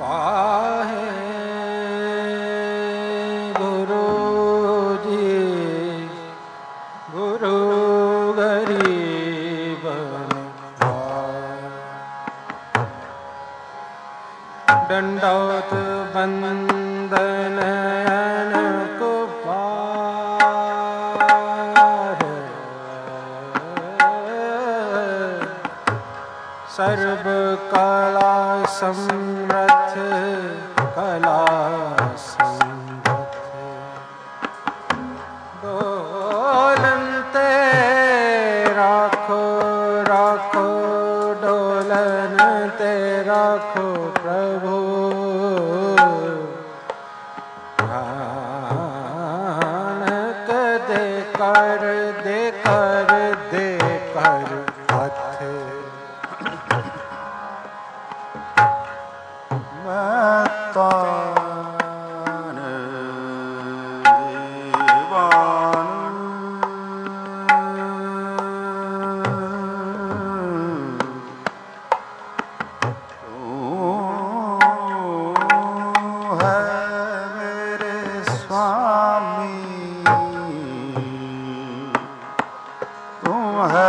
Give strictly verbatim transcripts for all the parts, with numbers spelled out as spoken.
ਵਾਹਿਗੁਰੂ ਜੀ। ਗੁਰੂ ਗਰੀਬ ਨਿਵਾਜ, ਡੰਡੌਤ ਬੰਦਨ ਅਨਕ ਪਾਰ, ਸਰਬ ਕਲਾ ਸਮਰਥ ਕਲਾ ਸਮਰਥ, ਡੋਲਨ ਤੇ ਰਾਖੋ ਰਾਖੋ ਡੋਲਨ ਤੇ ਰਾਖੋ ਪ੍ਰਭੂ, ਨਾਨਕ ਦੇ ਕਰ ਦੇ ਕਰ ਦੇ ਕਰ ਹੱਥ। ਮੈਂ ਤਾਨ ਦੀਵਾਨ, ਤੂੰ ਹੈ ਮੇਰੇ ਸੁਆਮੀ, ਤੂੰ ਹੈ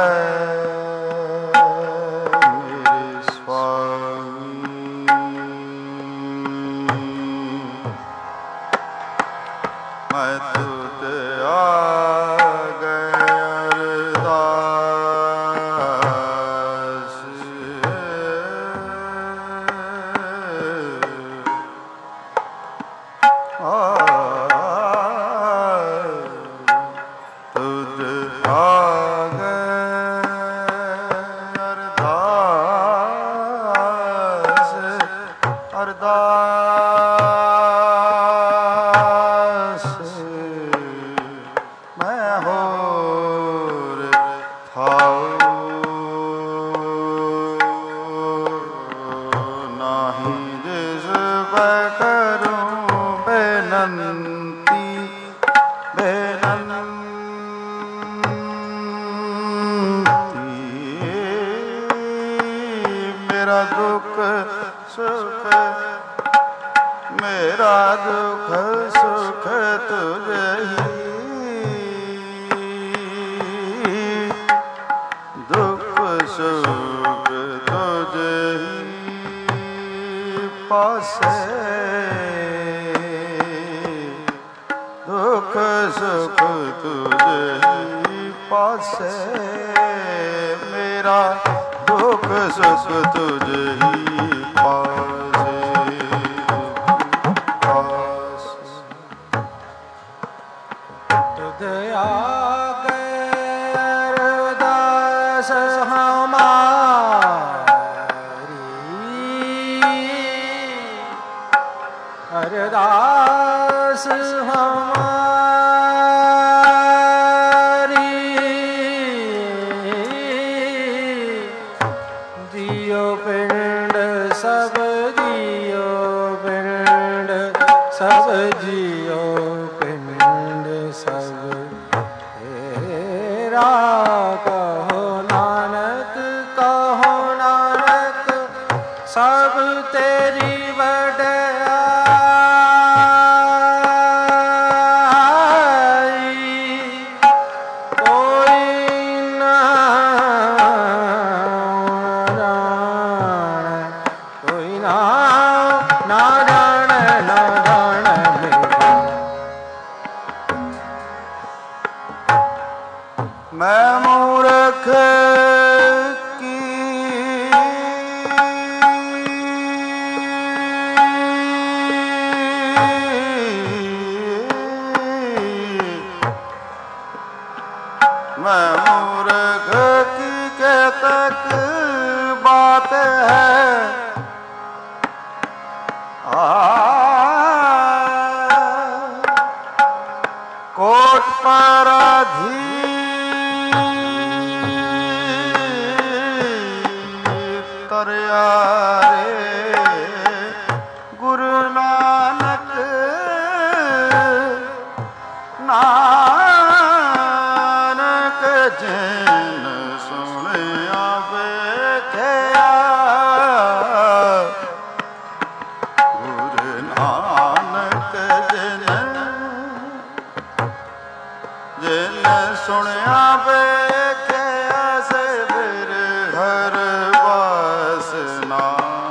सुनिया वेख्या से फिर घर वासना,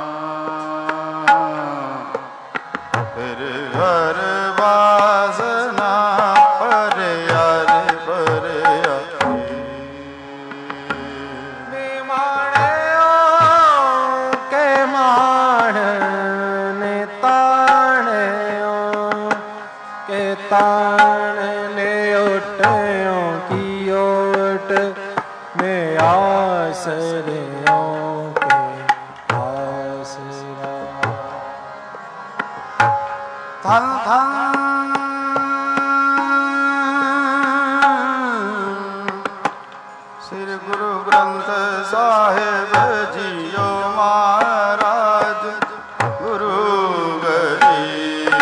फिर घर वासना पर यार पर निमाणे के माण ने ताणे के ताण ने उठ्यों की ओट में आसरियों के आसरा। धन धन श्री गुरु ग्रंथ साहिब जियो महाराज गुरु गरीब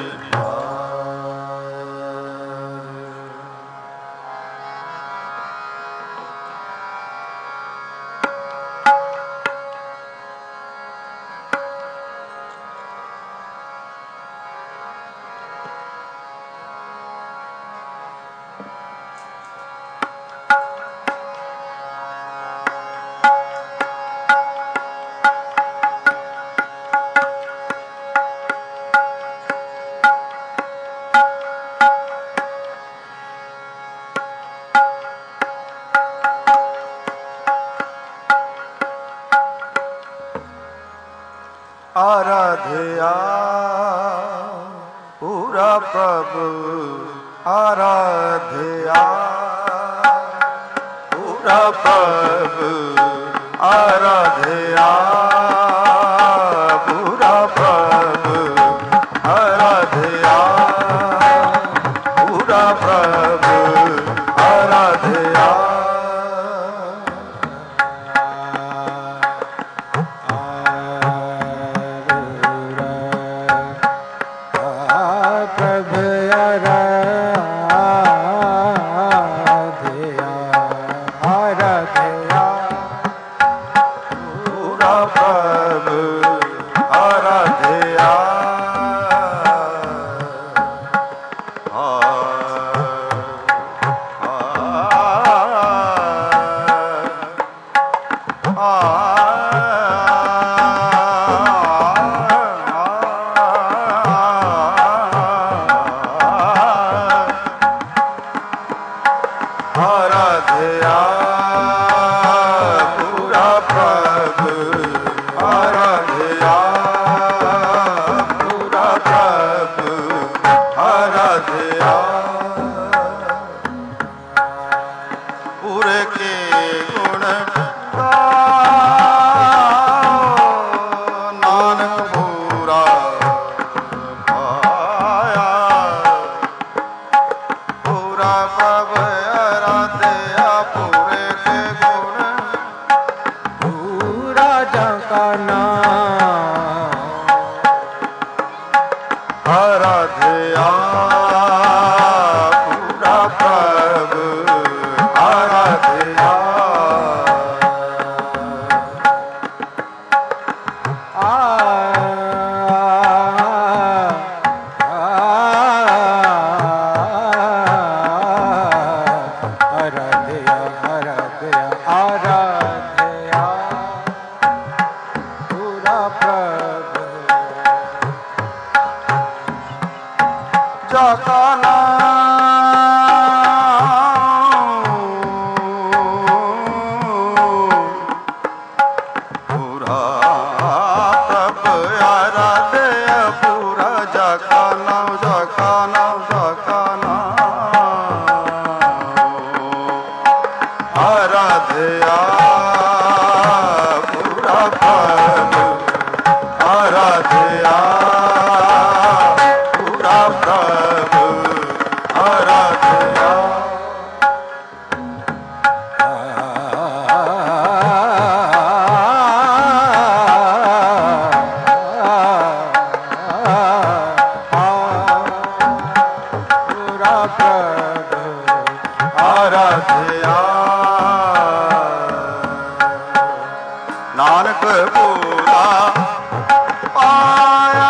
आराध्या पूरा प्रभु आराध्या पूरा प्रभु आराध्या पूरा प्रभु आराध्या पूरा प्रभु आराध्या नानक बोला पाया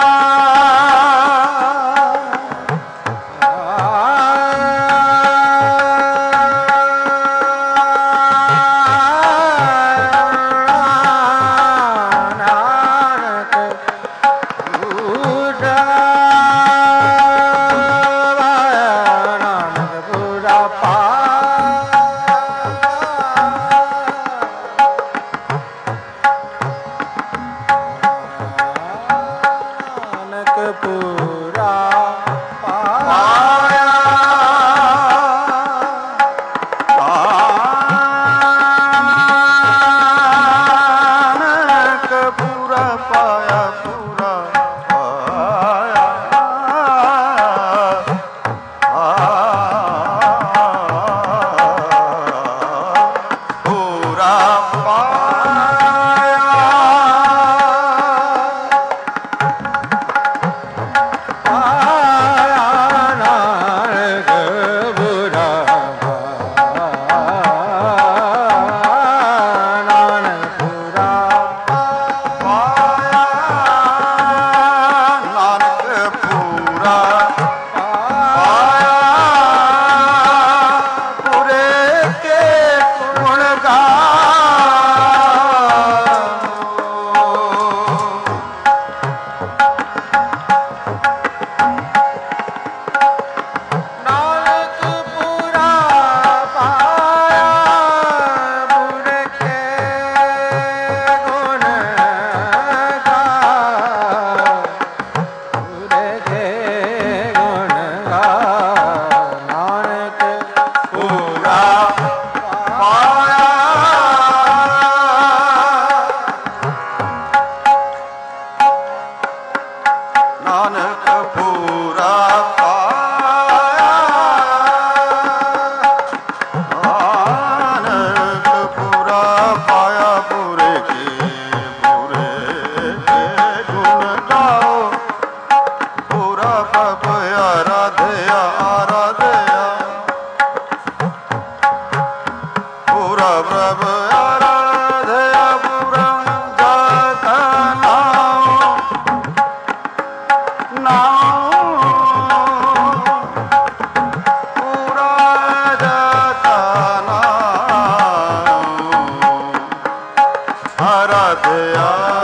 ਆਰਾਧਿਆ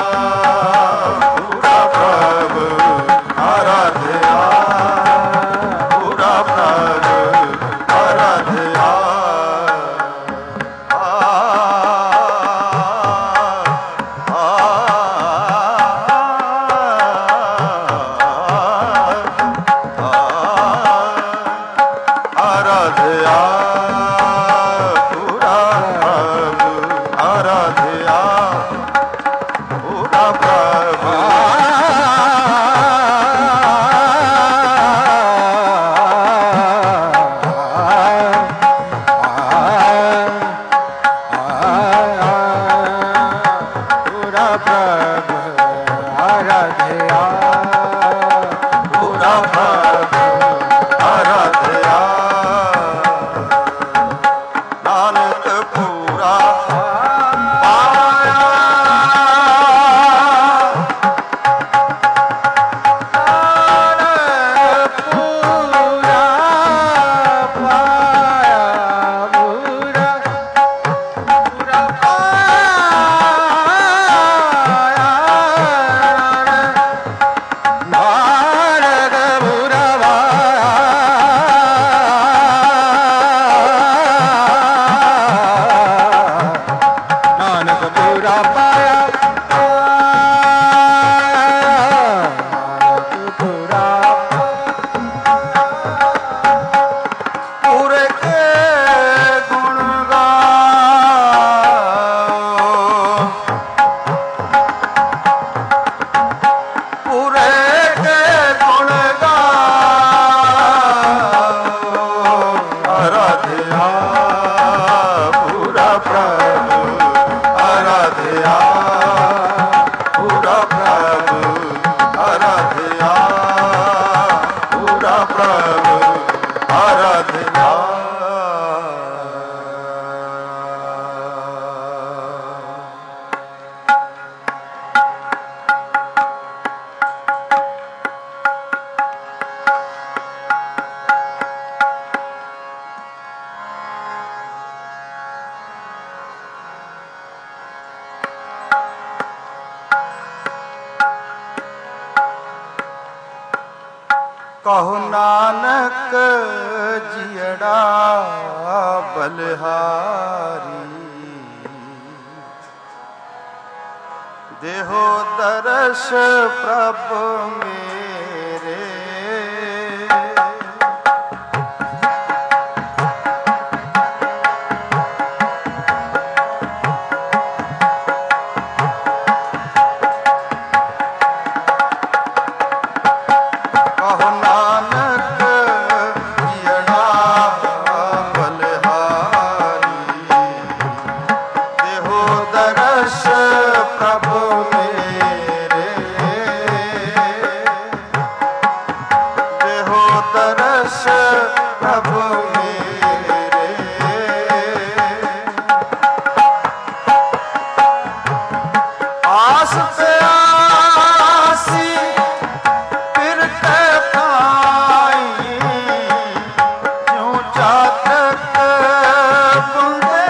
ਪੂਰਾ ਪ੍ਰਭ ਆਰਾਧਿਆ ਪੂਰਾ ਪ੍ਰਭ ਆਰਾਧਿਆ ਆਰਾਧਿਆ ਪੂਰਾ ਪ੍ਰਭ ਆਰਾਧਿਆ ਪੂਰਾ ਪ੍ਰਭ ਪੂਰਾ ਪ੍ਰਭ ਆਰਾਧਿਆ ਪੂਰਾ ਪ੍ਰਭ ਆਰਾਧਿਆ ਨਾਨਕ ਪੂਰਾ ਪਾਇਆ ਪੂਰਾ ਪਾਇਆ ਪੂਰਾ ਪੂਰਾ ਪਾਇਆ ਨਾਨਕ ਪੂਰਾ ਪਾਇਆ ਨਾਨਕ ਪੂਰਾ ਪਾਇਆ ਨਾਨਕ ਪੂਰਾ ਪੂਰੇ ਕੇ ਗੁਣ ਗਾਓ ਪੂਰੇ ਕੇ ਗੁਣ ਗਾਓ ਆਰਾਧਿਆ ਪੂਰਾ ਪ੍ਰਭ ਆਰਾਧਿਆ ਪੂਰਾ ਪ੍ਰਭ ਆਰਾਧਿਆ ਪੂਰਾ ਪ੍ਰਭ ਆਰਾਧਿਆ ਕਹੋ ਨਾਨਕ ਜੀੜਾ ਬਲਿਹਾਰੀ ਦੇਹੋ ਦਰਸ ਪ੍ਰਭ ਮੇਰੇ ਕਹੋ ਨਾਨਕ ਜੀੜਾ ਬਲਿਹਾਰੀ ਦੇਹੋ ਦਰਸ ਪ੍ਰਭ ਮੇਰੇ ਦੇਹੋ ਦਰਸ ਪ੍ਰਭ ਮੇਰੇ ਆਸ ਤੇ ਆਸੀ ਫਿਰ ਕੈ ਪਾਈ ਜਿਉ ਚਾਤਕ ਬੁੰਦੇ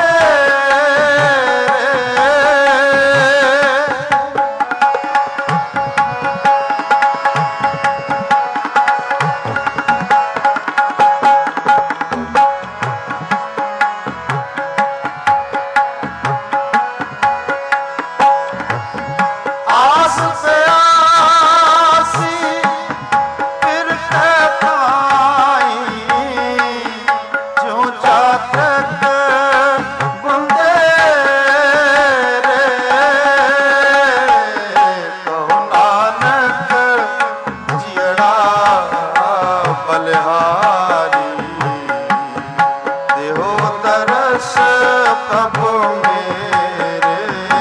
ਆਸ ਤੇ ਆਸੀ ਫਿਰ ਕੈ ਪਾਈ ਜਿਉ ਚਾਤਕ ਬੁੰਦੇ ਰੇ ਕਹੋ ਨਾਨਕ ਜੀੜਾ ਬਲਿਹਾਰੀ ਦੇਹੋ ਦਰਸ ਪ੍ਰਭ ਮੇਰੇ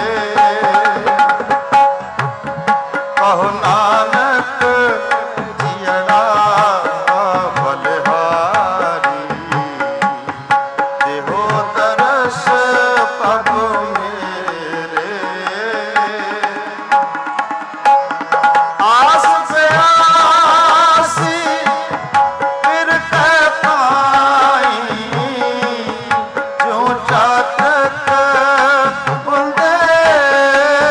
ਕਹੋ ਨਾਨਕ ਜੀੜਾ ਬਲਿਹਾਰੀ ਦੇਹੋ ਦਰਸ ਪ੍ਰਭ ਮੇਰੇ ਆਸ ਤੇ ਆਸੀ ਫਿਰ ਕੈ ਪਾਈ ਜਿਉ ਚਾਤਕ ਬੁੰਦੇ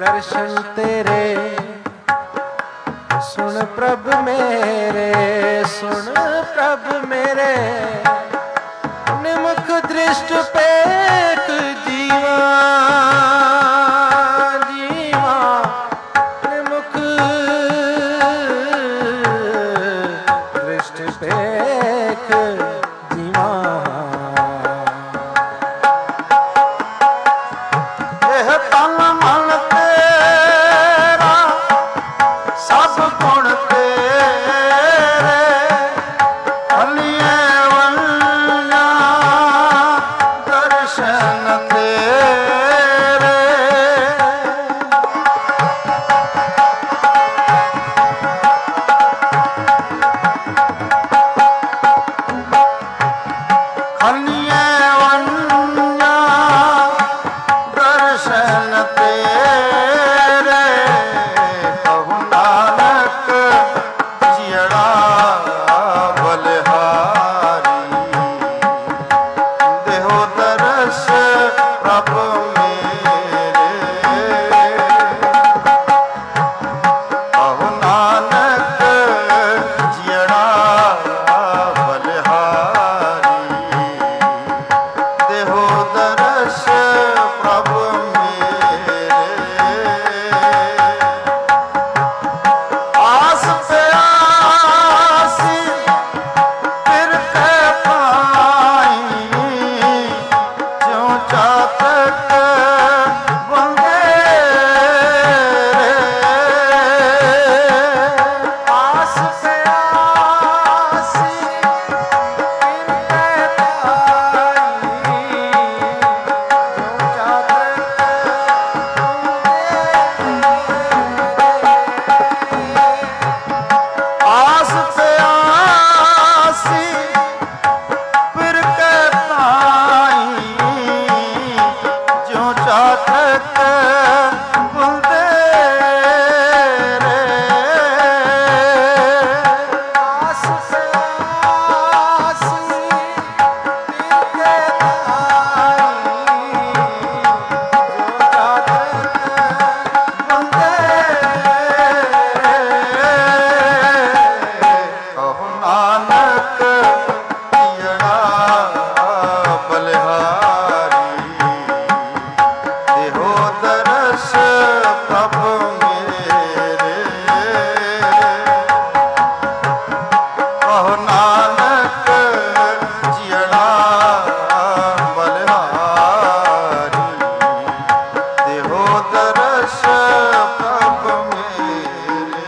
दर्शन तेरे सुन प्रभ मेरे, सुन प्रभ मेरे, निमुख दृष्ट पेख जीवा, जीवा निमुख दृष्ट पेख जीवा। ਇਹ ਤਨ ਮਨ ਤੇਰਾ ਸਭ ਗੁਣ ਤੇਰੇ, ਹਲੀਏ ਵੰਨਾ ਦਰਸ਼ਨ ਤੇਰੇ। ਹਲੀਏ ਵੰਨਾ ਦਰਸ਼ਨ ਤੇਰੇ, ਕਹੂੰ ਨਾਨਕ ਜਿਹੜਾ ਬਲਿਹਾਰੀ, ਦੇਹੋ ਦਰਸ ਪ੍ਰਭ ਮੇਰੇ। ਕਹੂੰ ਨਾਨਕ ਜਿਹੜਾ ਬਲਿਹਾਰੀ, ਦੇਹੋ ਦਰਸ ਪ੍ਰਭ ਮੇਰੇ। ਆਸ ਪਿਆਸੀ ਫਿਰ ਕੈ ਪਾਈ, ਜਿਉ ਚਾਤਕ ਬੰਦੇ ਰੇ। ਆਸ ਪਿਆਸੀ ਫਿਰ ਕੈ ਪਾਈ, ਜਿਉ ਚਾਤਕ ਆਸ ਪਿਆਸੀ ਫਿਰ ਕੈ ਪਾਈ, ਜਿਉ ਚਾਤਕ ਬੁਲਦੇ ਰੇ। ਆਸ ਪਿਆਸੀ ਫਿਰ ਕੈ ਪਾਈ, ਜਿਉ ਚਾਤਕ ਬੁਲਦੇ ਕਹੋ ਨਾਨਕ ਜਿਹੜਾ ਬਲਿਹਾਰੀ, ਦੇਹੋ ਦਰਸ ਪ੍ਰਭ ਮੇਰੇ। ਕਹੋ ਨਾਨਕ ਜਿਹੜਾ ਬਲਿਹਾਰੀ, ਦੇਹੋ ਦਰਸ ਪ੍ਰਭ ਮੇਰੇ।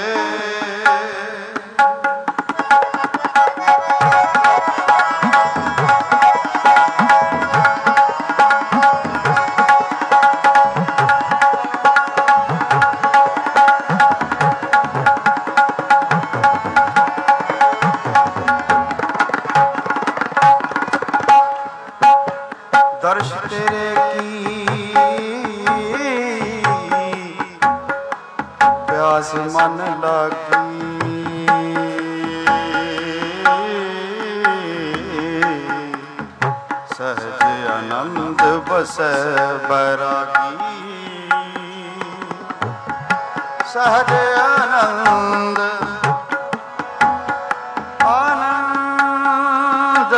ਦਰਸ਼ ਤੇਰੇ ਕੀ ਪਿਆਸ ਮਨ ਲਾਗੀ, ਸਹਜ ਆਨੰਦ ਬਸੈ ਬੈਰਾਗੀ। ਸਹਜ ਆਨੰਦ ਆਨੰਦ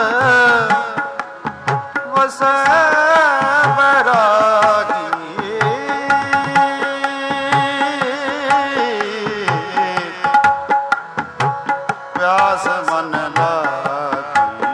ਵਸੈ ਬੈਰਾਗੀ। ਪਿਆਸ ਮਨ ਲਾਗੀ,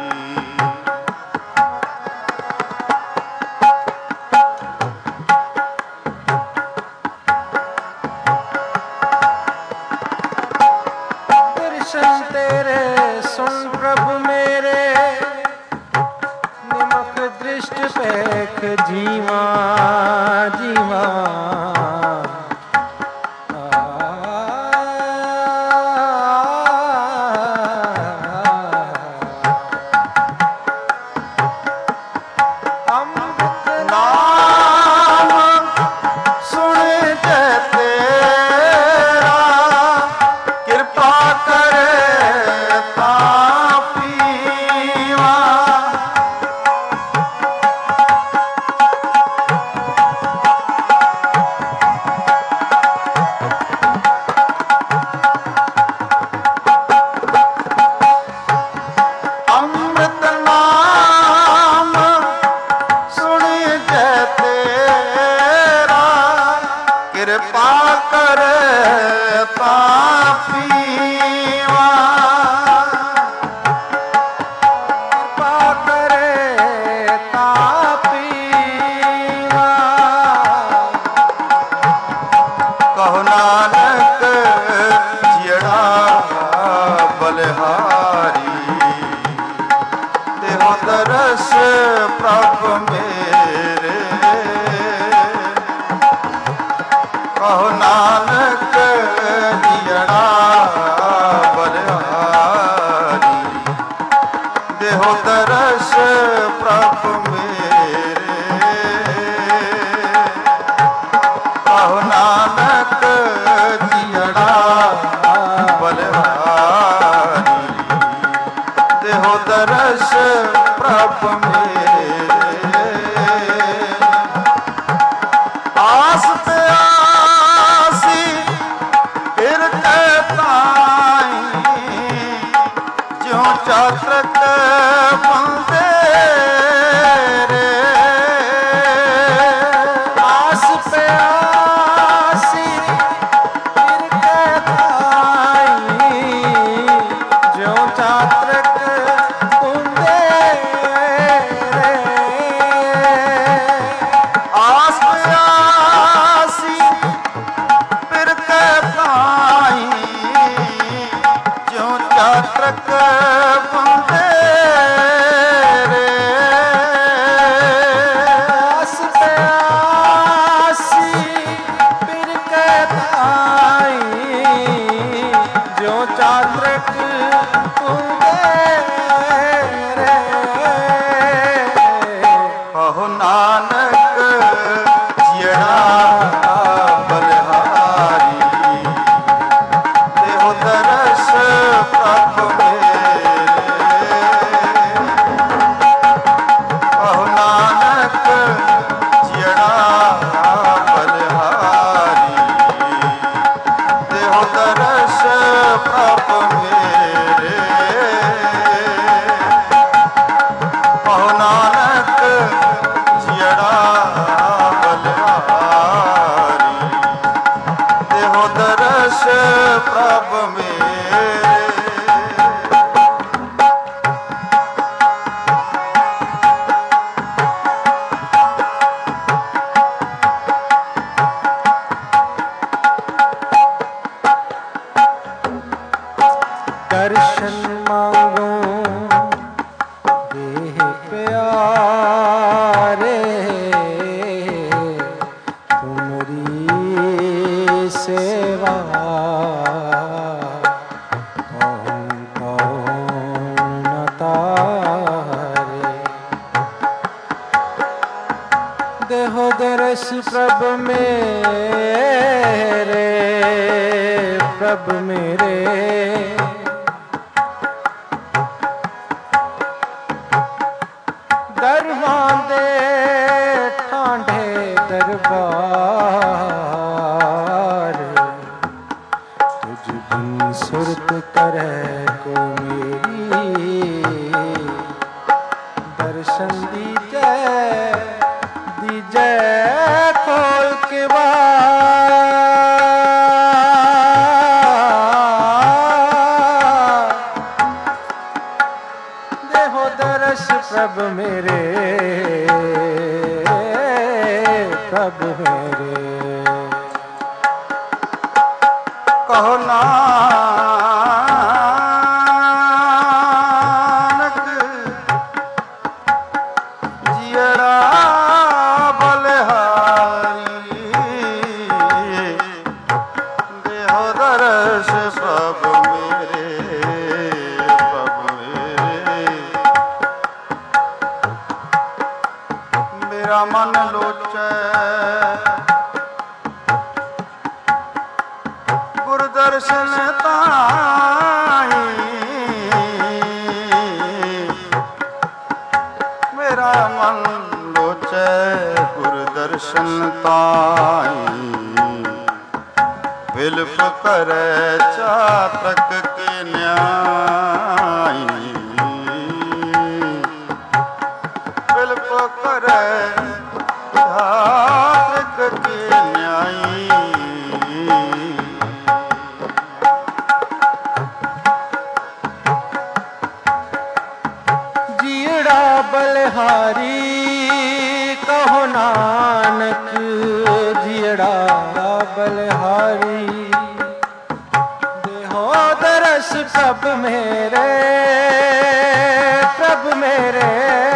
ਕਿਰਪਾ ਕਰੇ ਪਾਪੀਵਾ ਕਿਰਪਾ ਕਰੇ ਤਾਪੀਵਾ ਕਹੋ ਨਾਨਕ ਜਿਹੜਾ ਬਲਿਹਾਰੀ ਦੇਹੁ ਦਰਸ ਪ੍ਰਭ ਮੇਰੇ ਕਹੋ ਨਾਨਕ ਜਿਹੜਾ ਬਲਿਹਾਰੀ ਦੇਹੁ ਦਰਸ ਪ੍ਰਭ ਮੇਰੇ ਕਹੋ ਨਾਨਕ ਜਿਹੜਾ ਬਲਿਹਾਰੀ ਦੇਹੁ ਦਰਸ ਪ੍ਰਭ ਮੇਰੇ ਆਸ ਤੇ ਆਸੀ ਫਿਰ ਕੇ ਤਾਈ ਜਿਉ ਚਾਤਰਕ ਬੰਦੇ ਰੇ ਆਸ ਪਿਆਸੀ ਫਿਰ ਕੇ ਤਾਈ ਜਿਉ ਚਾਤਰਕ ਹੁੰਦੇ ਰੇ ਆਸ ਪਿਆਸੀ ਫਿਰ ਕੇ ਤਾਈ ਜਿਉ ਚਾਤਰਕ ਬੰਦੇ ਰੇ ਆਸ ਪਿਆਸੀ ਫਿਰ ਕੇ ਤਾਈ ਜਿਉ ਚਾਤਰਕ ਹੁੰਦੇ ਰੇ ਕਹੋ ਨਾਨਕ ਜਿਹੜਾ ਬਲਿਹਾਰੀ ਦੇਹੁ ਦਰਸ ਪ੍ਰਭ ਮੇਰੇ ਕਹੋ ਨਾਨਕ ਜਿਹੜਾ ਬਲਿਹਾਰੀ ਦੇਹੁ ਦਰਸ ਪ੍ਰਭ ਮੇਰੇ ਕਹੋ ਨਾਨਕ ਜਿਹੜਾ ਬਲਿਹਾਰੀ ਦੇਹੁ ਦਰਸ ਪ੍ਰਭ ਮੇਰੇ दर्शन मांगो देह प्यारे तुमरी सेवा कौन कौन न तारे देहो दरस प्रभ मेरे प्रभ मेरे ਦਰਬਾਂ ਦੇ ਠਾਂਡੇ ਦਰਬਾਰ ਤੁਝ ਬਿਨ ਸੁਰਤ ਕਰੈ ਕੋ ਮੇਰੀ ਦਰਸ਼ਨ ਦੀਜੈ ਦੀਜੈ ਖੋਲ ਕੇ ਬਾਰ ਦੇਹੁ ਦਰਸ ਪ੍ਰਭ ਮੇਰੇ ਪ੍ਰਭ ਮੇਰੇ ਕਹੋ ਨਾਨਕ ਜਿਹੜਾ ਬਲਿਹਾਰੀ ਦੇਹੁ ਦਰਸ ਪ੍ਰਭ ਮੇਰੇ ਪ੍ਰਭ ਮੇਰੇ ਮੇਰਾ ਮਨ ਲੋਚੈ ਗੁਰ ਦਰਸ਼ਨ ਤਾਈ ਮੇਰਾ ਮਨ ਲੋਚੈ ਗੁਰ ਦਰਸ਼ਨ ਤਾਈ ਬਿਲਫ ਕਰੈ ਚਾਤਕ ਕੇ ਨਿਆਈ ਬਿਲਫ ਕਰੈ ਚਾਤਕ ਕੇ ਨਿਆਈ बलिहारी देहो दरस प्रभ मेरे प्रभ मेरे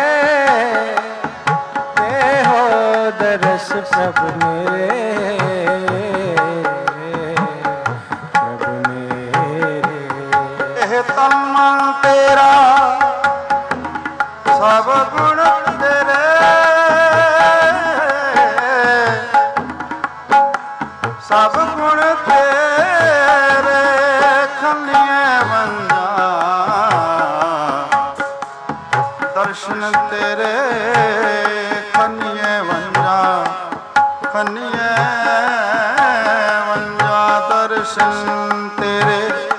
देहो दरस प्रभ मेरे प्रभ मेरे। ਇਹ ਤਨ ਮਨ ਤੇਰਾ ਸਭ ਗੁਣ ਤੇਰੇ ਸਭ ਗੁਣ ਤੇਰੇ ਖੰਡੀਏ ਵੰਜਾ ਦਰਸ਼ਨ ਤੇਰੇ ਖੰਡੀਏ ਵੰਜਾ ਖੰਡੀਏ ਵੰਜਾ ਦਰਸ਼ਨ ਤੇਰੇ।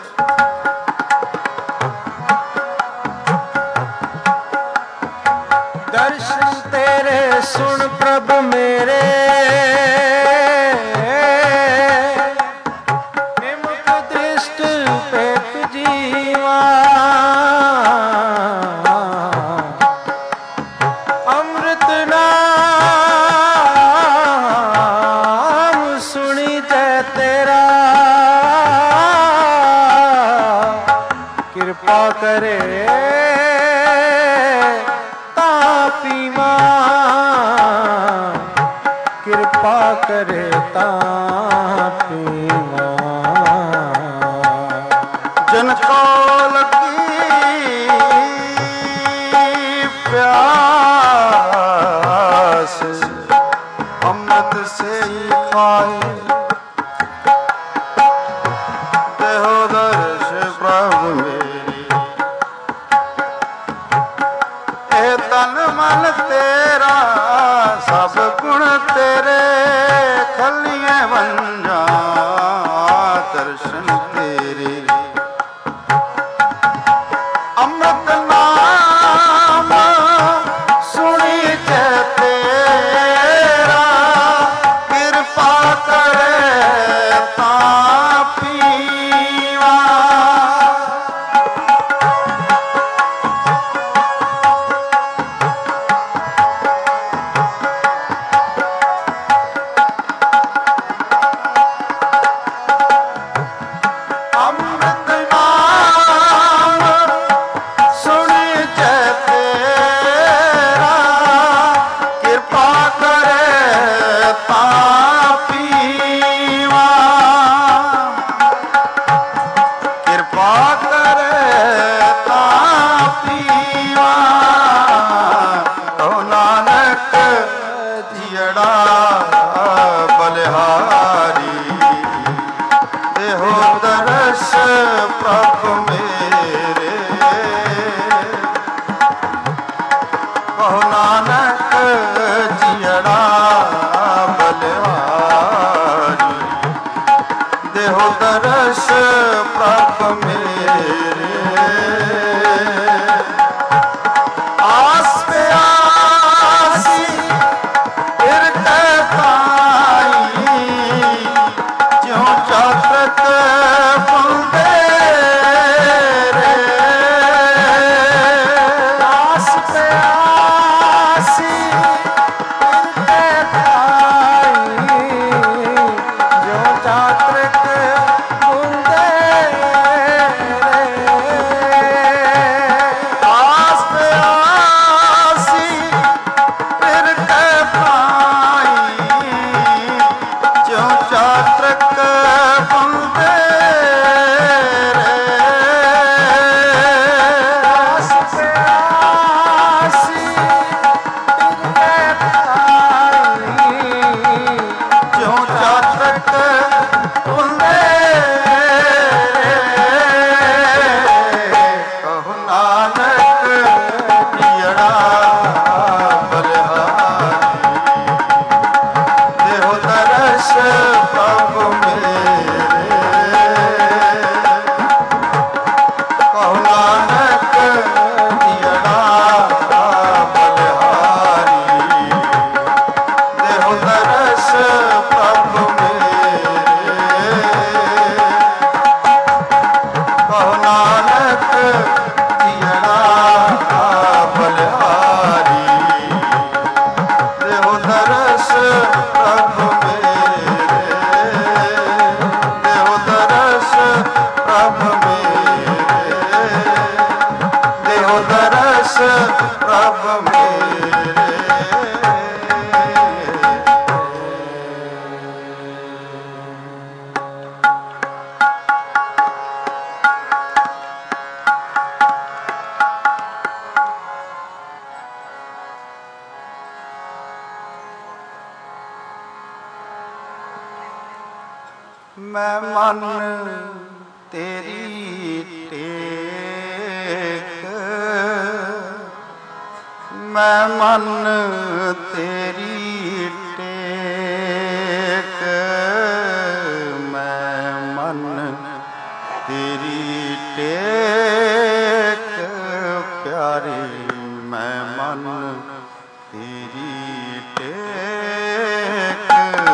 दर्शन तेरे सुन प्रभ मेरे निमुख दृष्ट पेत जीवा अमृत नाम सुनी जय तेरा कृपा करे कृपा करे तापीवा जिनको लगी प्यास अमृत से ही खाए देहो दर्श प्रभु मेरी। ए तन मन तेरा सब गुण तेरे खलिए वंजा दर्शन तेरे। अमृत नाम सुनी जय तेरा कृपा करे तापीवा। बलिहारी देहो दरस प्रभ मेरे कहो नानक जियड़ा बलिहारी देहो दरस प्रभ मेरे। आस पे आसी फिर चातक फुलदे रे आस पे आसी जो चातक फुलदे रे आस पे आसी फिर के पाई जो चातक प्रभु ਮੈਂ ਮਨ ਤੇਰੀ ਟੇਕ, ਮੈਂ ਮਨ ਤੇਰੀ ਟੇਕ, ਮੈਂ ਮਨ ਤੇਰੀ ਟੇਕ ਪਿਆਰੇ, ਮੈਂ ਮਨ ਤੇਰੀ ਟੇਕ।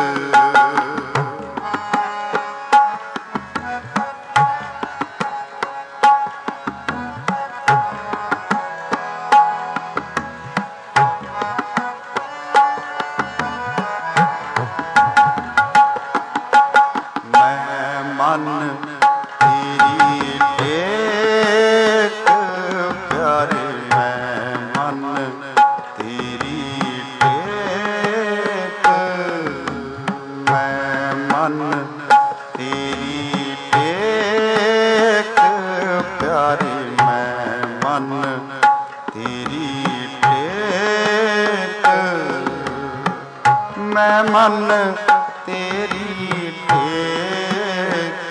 ਮਨ ਤੇਰੀ ਟੇਕ ਪਿਆਰੇ, ਮੈਂ ਮਨ ਤੇਰੀ ਟੇਕ, ਮੈਂ ਮਨ ਤੇਰੀ ਟੇਕ ਪਿਆਰੇ, ਮੈਂ ਮਨ ਤੇਰੀ ਟੇਕ, ਮੈਂ ਮਨ ਤੇਰੀ ਟੇਕ,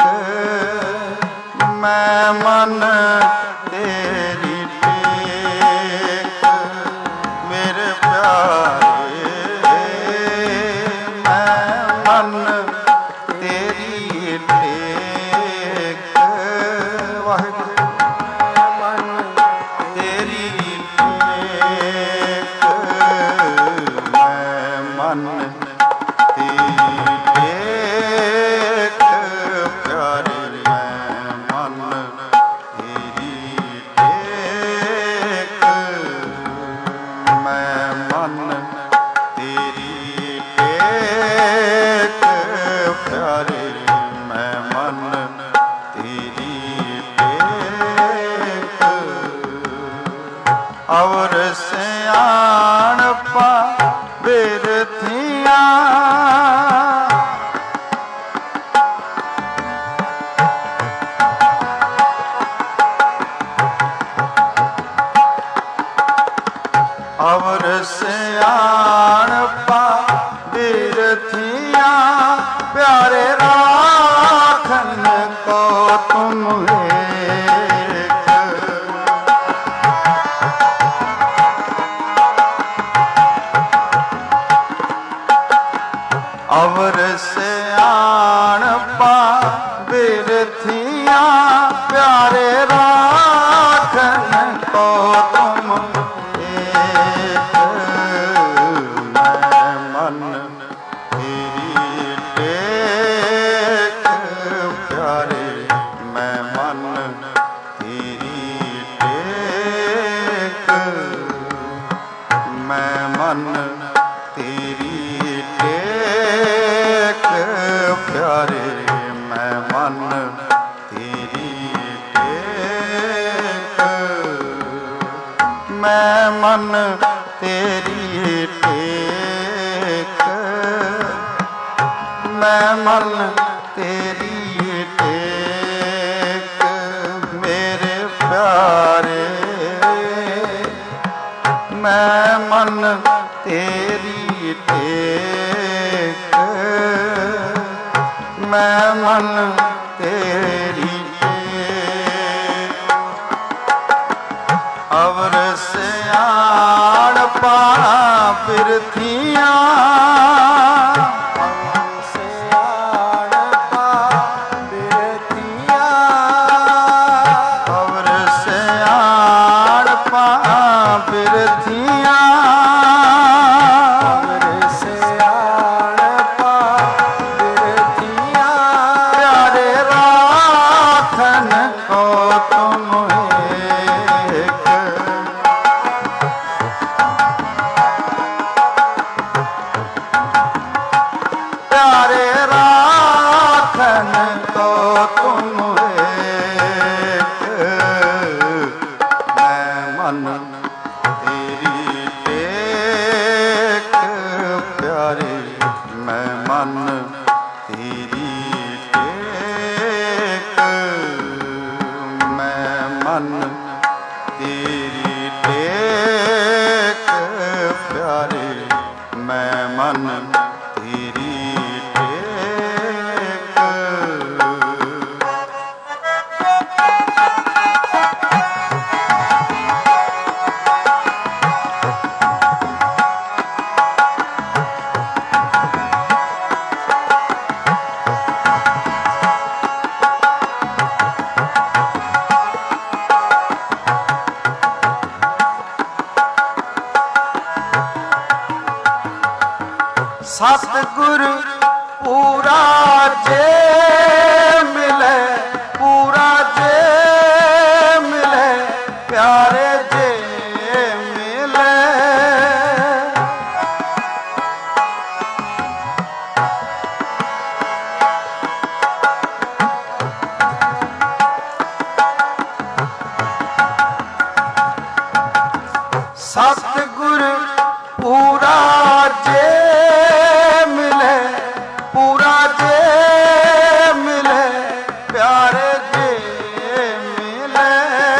ਮੈਂ ਮਨ ਤੇਰੀ ਟੇਕ ਮੇਰੇ ਪਿਆਰੇ, ਮੈਂ ਮਨ ਤੇਰੀ ਟੇਕ। ਵਾਹਿਗੁਰੂ ਮਨ ਤੇਰੀ ਟੇਕ, ਮੈਂ ਮਨ ਤੇਰੀ ਟੇਕ ਪਿਆਰੇ, ਮੈਂ ਮਨ ਤੇਰੀ ਟੇਕ, ਮੈਂ ਮਨ ਤੇਰੀ ਟੇਕ ਪਿਆਰੇ, ਮੈਂ ਮਨ ਤੇਰੀ ਟੇਕ। ਔਰ ਸਿਆਣਪਾਂ ਬਿਰਥੀਆਂ, ਔਰ ਸਿਆਣਪਾਂ ਬਿਰਥੀਆਂ ਪਿਆਰੇ, ਰਾਖਨ ਕੋ ਤੁਮ ਏਕ, ਔਰ ਸਿਆਣਪਾਂ ਬਿਰਥੀਆਂ ਪਿਆਰੇ, ਰਾਖਨ ਕੋ ਤੁਮ ਏਕ, ਮੈਂ ਮਨ ਤੇਰੀ ਟੇਕ ਪਿਆਰੇ, ਮੈਂ ਮਨ ਤੇਰੀ ਟੇਕ, ਮੈਂ ਮਨ ਤੇਰੀ ਟੇਕ ਪਿਆਰੇ, ਮੈਂ ਮਨ ਤੇਰੀ ਟੇਕ, ਮੈਂ ਮਨ ਤੇਰੀ ਟੇਕ, ਮੈਂ ਮਨ ਤੇਰੀ ਟੇਕ ਮੇਰੇ ਪਿਆਰੇ, ਮੈਂ ਮਨ ਤੇਰੀ ਟੇਕ, ਮੈਂ ਮਨ ਤੇਰੀ ਟੇਕ। ਔਰ ਸਿਆਣਪਾਂ ਬਿਰਥੀਆਂ, ਸਿਆਣਪਾਂ ਬਿਰਥੀਆਂ, ਔਰ ਸਿਆਣਪਾਂ ਬਿਰਥੀਆਂ, ਔਰ ਸਿਆਣਪਾਂ ਬਿਰਥੀਆਂ ਪਿਆਰੇ, ਰਾਖਨ ਕੋ ਤੁਮ ਏਕ, ਪਿਆਰੇ ਰਾਖਨ ਕੋ ਤੁਮ ਏਕ, ਮੈਂ ਮਨ ਤੇਰੀ ਟੇਕ ਪਿਆਰੇ, ਮੈਂ ਮਨ ਤੇਰੀ ਟੇਕ, ਮੈਂ ਮਨ ਤੇਰੀ ਟੇਕ ਪਿਆਰੇ, ਮੈਂ ਮਨ ਤੇਰੀ ਟੇਕ। सतगुर पूरा जे मिले, पूरा जे मिले, प्यारे जे मिले। सतगुर पूरा जे मिले, पूरा जे मिले, प्यारे जे मिले।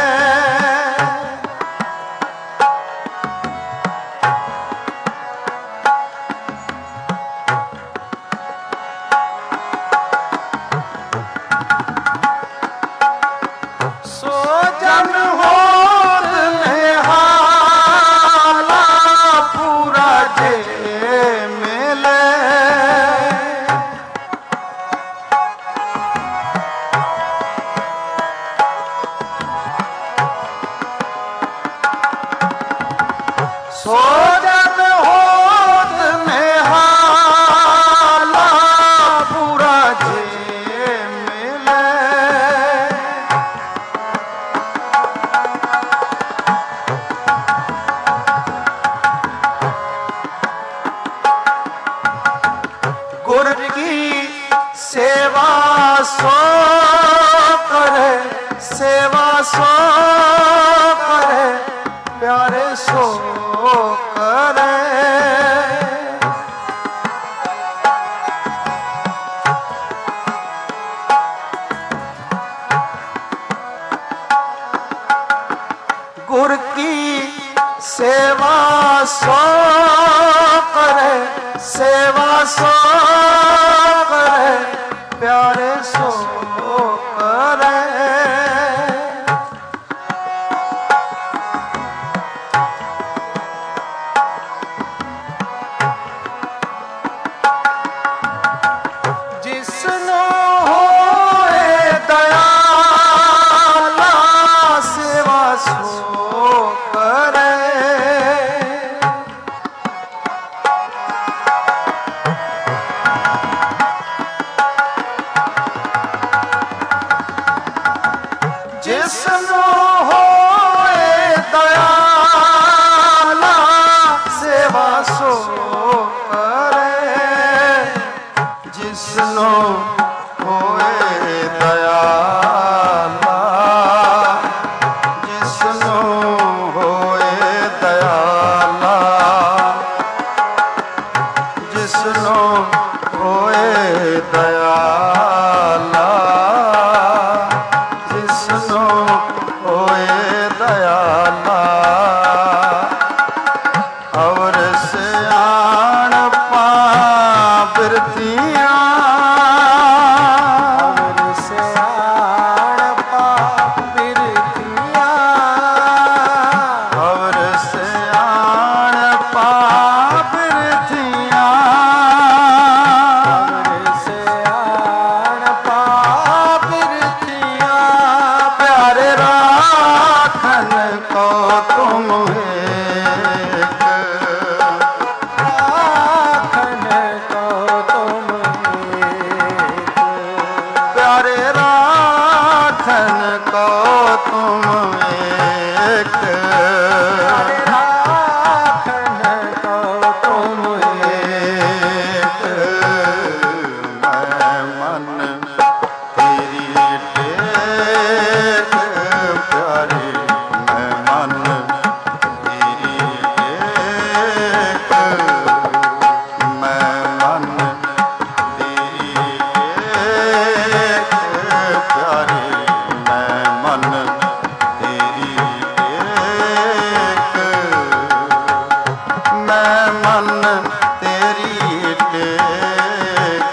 सो जन होत निहाला, पूरा जे मिले। सो जन होत निहाला, पूरा जे मिले। गुर की सेवा सो करे, सेवा सो करे, प्यारे सो करे। गुर की सेवा सो करे, सेवा सो करे, प्यारे सो करे। जिसनो होए दयाला, सेवा सो करे। जिसनो होए दयाला, सेवा सो करे। जिसनो होए दयाला, जिसनो होए दयाला, जिसनो होए दयाला, जिसनो होए दयाला। और सियाणपा बिरतियाँ, और सियाणपा बिरतियाँ, और सियाणपा बिरतियाँ, और सियाणपा बिरतियाँ, प्यारे राखन को तुम एक, राखन को तुम एक, प्यारे राखन को तुम एक, राखन को तुम एक। मैं मन तेरी टेक प्यारी, मैं मन तेरी टेक, मैं मन तेरी टेक प्यारी, मैं मन तेरी टेक, मैं मन तेरी टेक,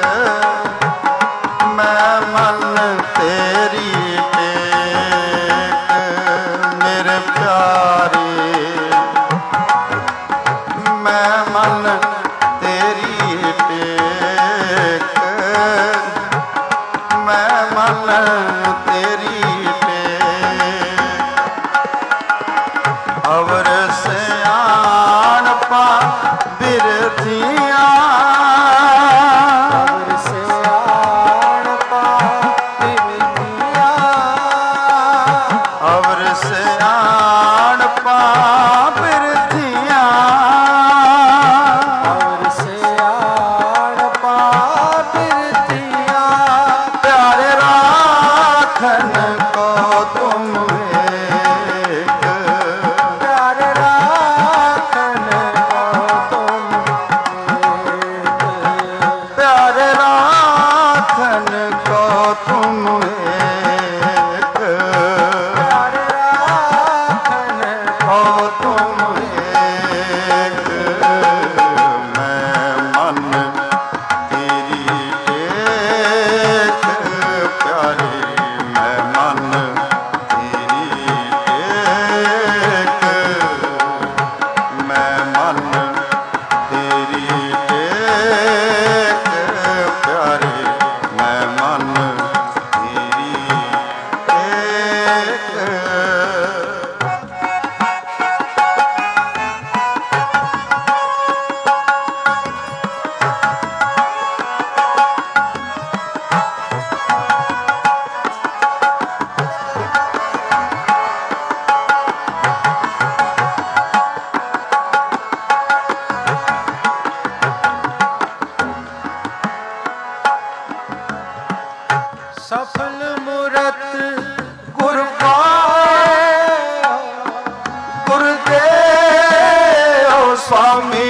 मैं मन तेरी टेक। मेरे प्यारे मैं मन तेरी टेक, मैं मन तेरी टेक। अवर सियाणपा बिरतियाँ, ਸਫਲ ਮੂਰਤ ਗੁਰ ਪਾਏ ਗੁਰਦੇਵ ਸੁਆਮੀ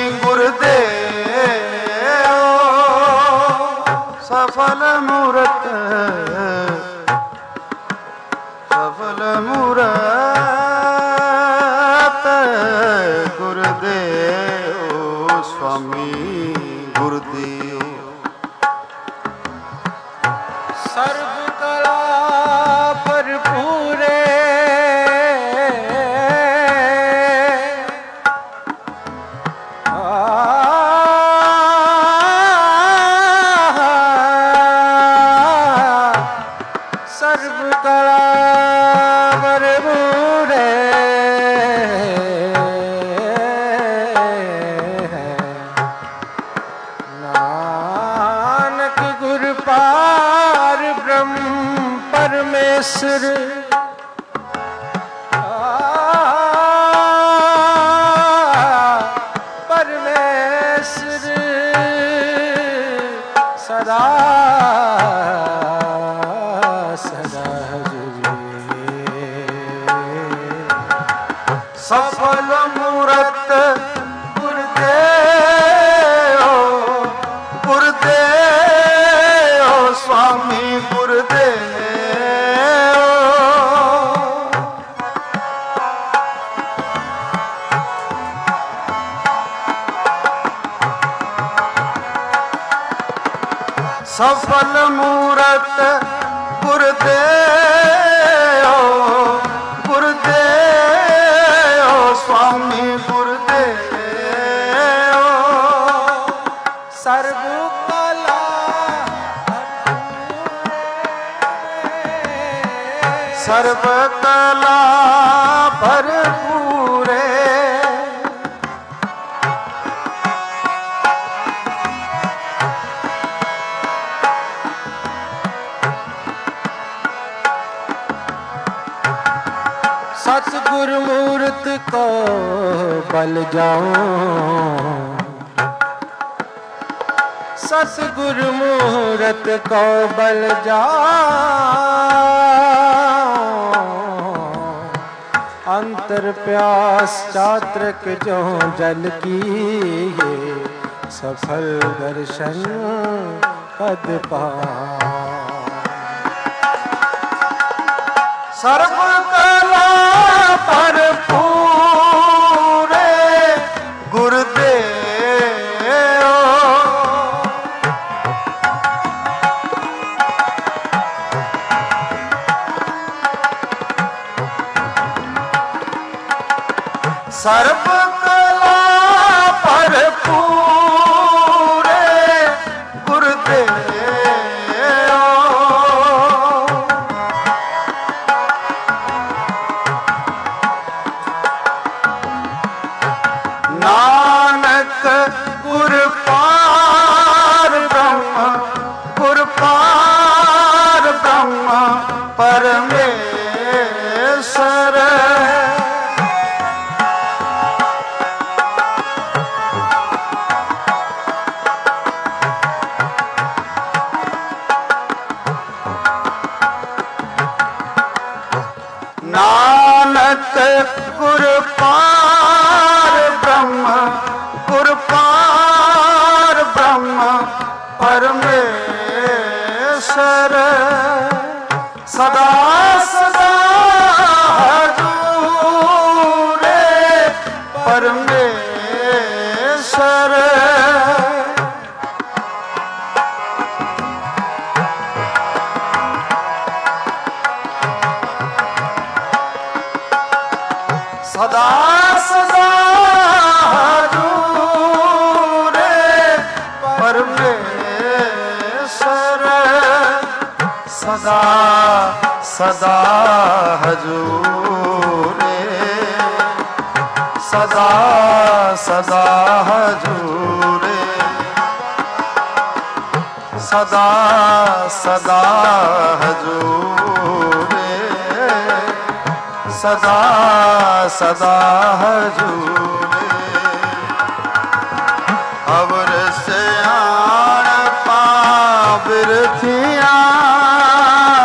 ਗੁਰਦੇਵ ਸਫਲ ਮੂਰਤ ਸਫਲ ਮੂਰਤ ਗੁਰਦੇਵ ਸੁਆਮੀ ਗੁਰਦੇਵ ਸਰਬ ਕਲਾ ਭਰਪੂਰੇ ਸਰਬ ਕਲਾ ਭਰਪੂਰੇ ਨਾਨਕ ਗੁਰ ਪਾਰ ਬ੍ਰਹਮ ਪਰਮੇਸ਼ਰ ਪਰਮੇਸ਼ਰ ਸਦਾ ਸਦਾ ਹਜ਼ੂਰੀ ਸਫਲ ਮੂਰਤ ਗੁਰਦੇਵ ਗੁਰਦੇਵ ਸੁਆਮੀ ਗੁਰਦੇਵ ਸਫਲ ਮੂਰਤ ਗੁਰਦੇਵ ਗੁਰਦੇਵ ਸੁਆਮੀ ਗੁਰਦੇਵ ਸਰਬ ਕਲਾ ਸਰਬ ਕਲਾ ਭਰਪੂਰੇ सतगुर मूर्त को बल जाऊं सतगुर मूर्त को बल जाऊं अंतर प्यास चात्रक जो जल की सफल दर्शन कद पाऊं ਸਰਬ ਕਲਾ ਭਰਪੂਰੇ ਗੁਰਦੇਵ ਸਰਬ ਕਲਾ ਭਰਪੂਰੇ ਗੁਰਦੇਵ ਨਾਨਕ ਗੁਰ ਪਾਰ ਬ੍ਰਹਮ ਗੁਰ ਪਾਰ ਬ੍ਰਹਮ ਪਰਮੇਸ਼ਰ ਨਾਨਕ ਗੁਰ ਪਾਰ ਬ੍ਰਹਮ ਗੁਰ ਪਾਰ ਬ੍ਰਹਮ ਪਰਮੇਸ਼ਰ ਸਦਾ ਸਦਾ ਹਜ਼ੂਰੇ ਪਰਮੇਸ਼ਰ ਸਦਾ ਸਦਾ ਹਜ਼ੂਰੇ ਪਰਮੇਸ਼ਰ ਸਦਾ ਸਦਾ ਹਜ਼ੂਰੇ ਸਦਾ ਸਦਾ ਹਜ਼ੂਰੇ ਸਦਾ ਸਦਾ ਹਜ਼ੂਰੇ ਸਦਾ ਸਦਾ ਹਜ਼ੂਰੇ ਅਵਰ ਸਿਆਣਪਾਂ ਬਿਰਥੀਆਂ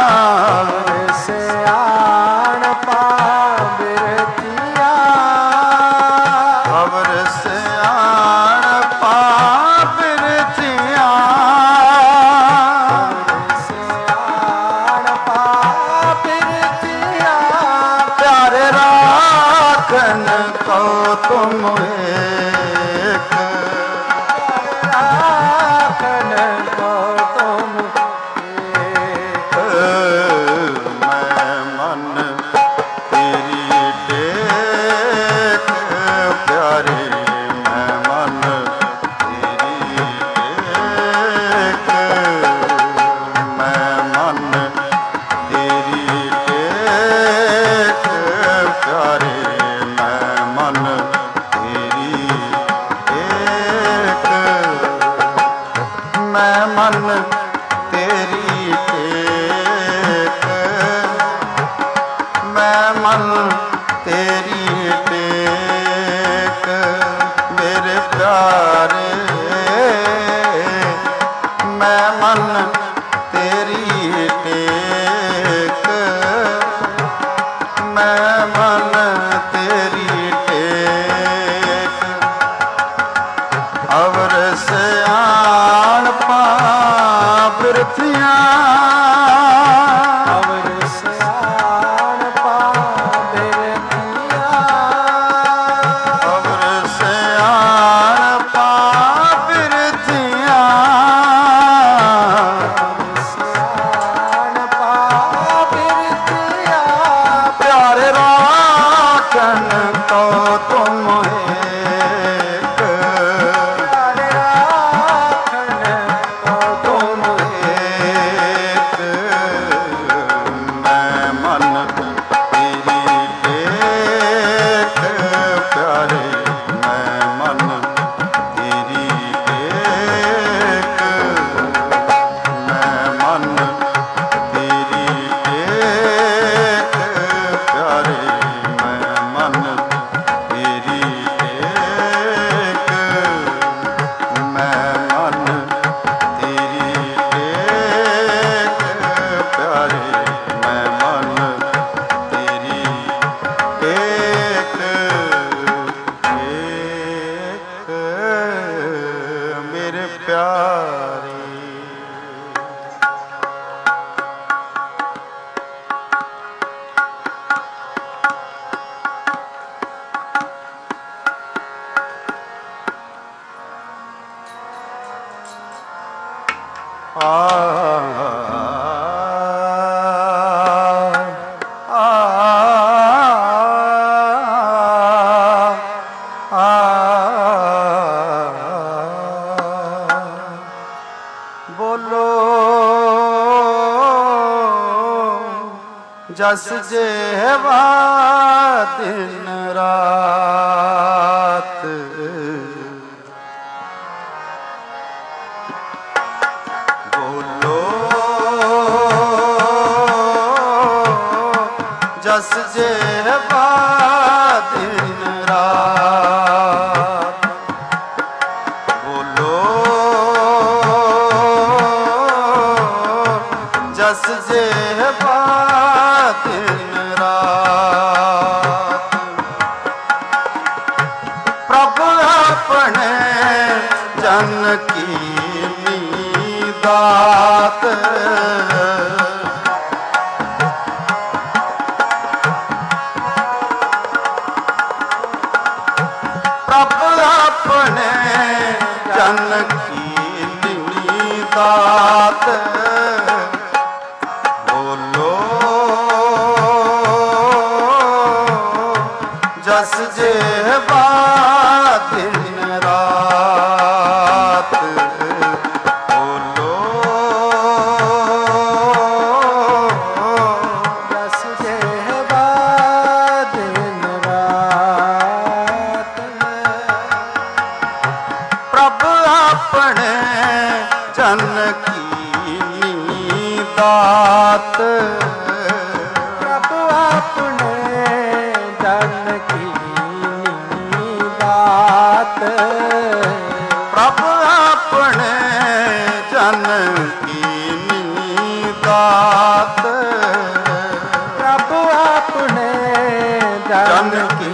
तुम एक, राखन को तुम एक। मैं मन तेरी टेक प्यारे, मैं मन तेरी टेक, मैं मन तेरी टेक प्यारे, मैं मन तेरी टेक, मैं मन तेरी टेक, मैं मन तेरी टेक मेरे प्यारे, मैं मन तेरी टेक, मैं मन तेरी टेक। अवर सियाणपा बिरथियां, अवर सियाणपा बिरथियां, अवर सियाणपा बिरथियां, सियाणपा बिरथियां। प्यारे राखन तो तुम एक, प्यारे राखन को तुम एक, मैं मन तेरी टेक प्यारे, मैं मन तेरी टेक, मैं मन तेरी टेक प्यारे, मैं मन तेरी टेक, मैं मन तेरी टेक प्यारे, मैं मन तेरी टेक, टेक मेरे प्यारे। आ आ आ बोलो जस जेवा दिन रात, बोलो जस जेवा दिन रात, बोलो जस जेवा दिन रात। प्रभु अपने जन की दात, प्रभु अपने जन की दात, बोलो जस जेवा दिन रात, बोलो जस जेवा दिन रात। प्रभु अपने जन की दात, प्रभु अपने जन की दात, प्रभु अपने जन की दात, प्रभु अपने जन जन की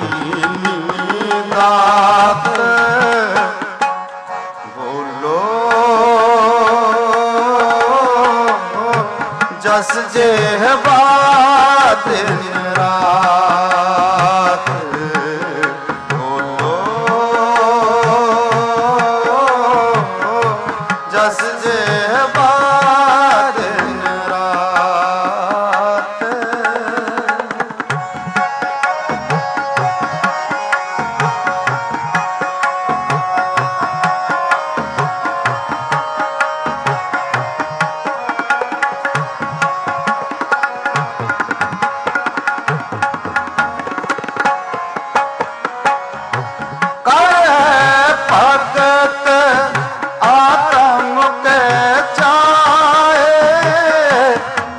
दात, बोलो जस जेवा दिन रात, बोलो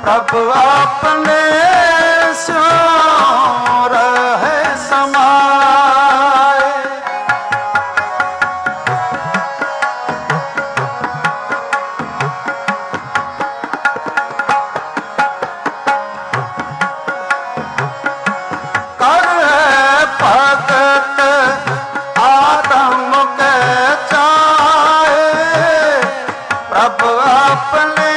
ਪ੍ਰਭ ਆਪਣੇ ਸਿਉ ਰਹੇ ਸਮਾਏ। ਕਰ ਭਗਤ ਆਤਮ ਕੇ ਚਾਏ, ਪ੍ਰਭ ਆਪਣੇ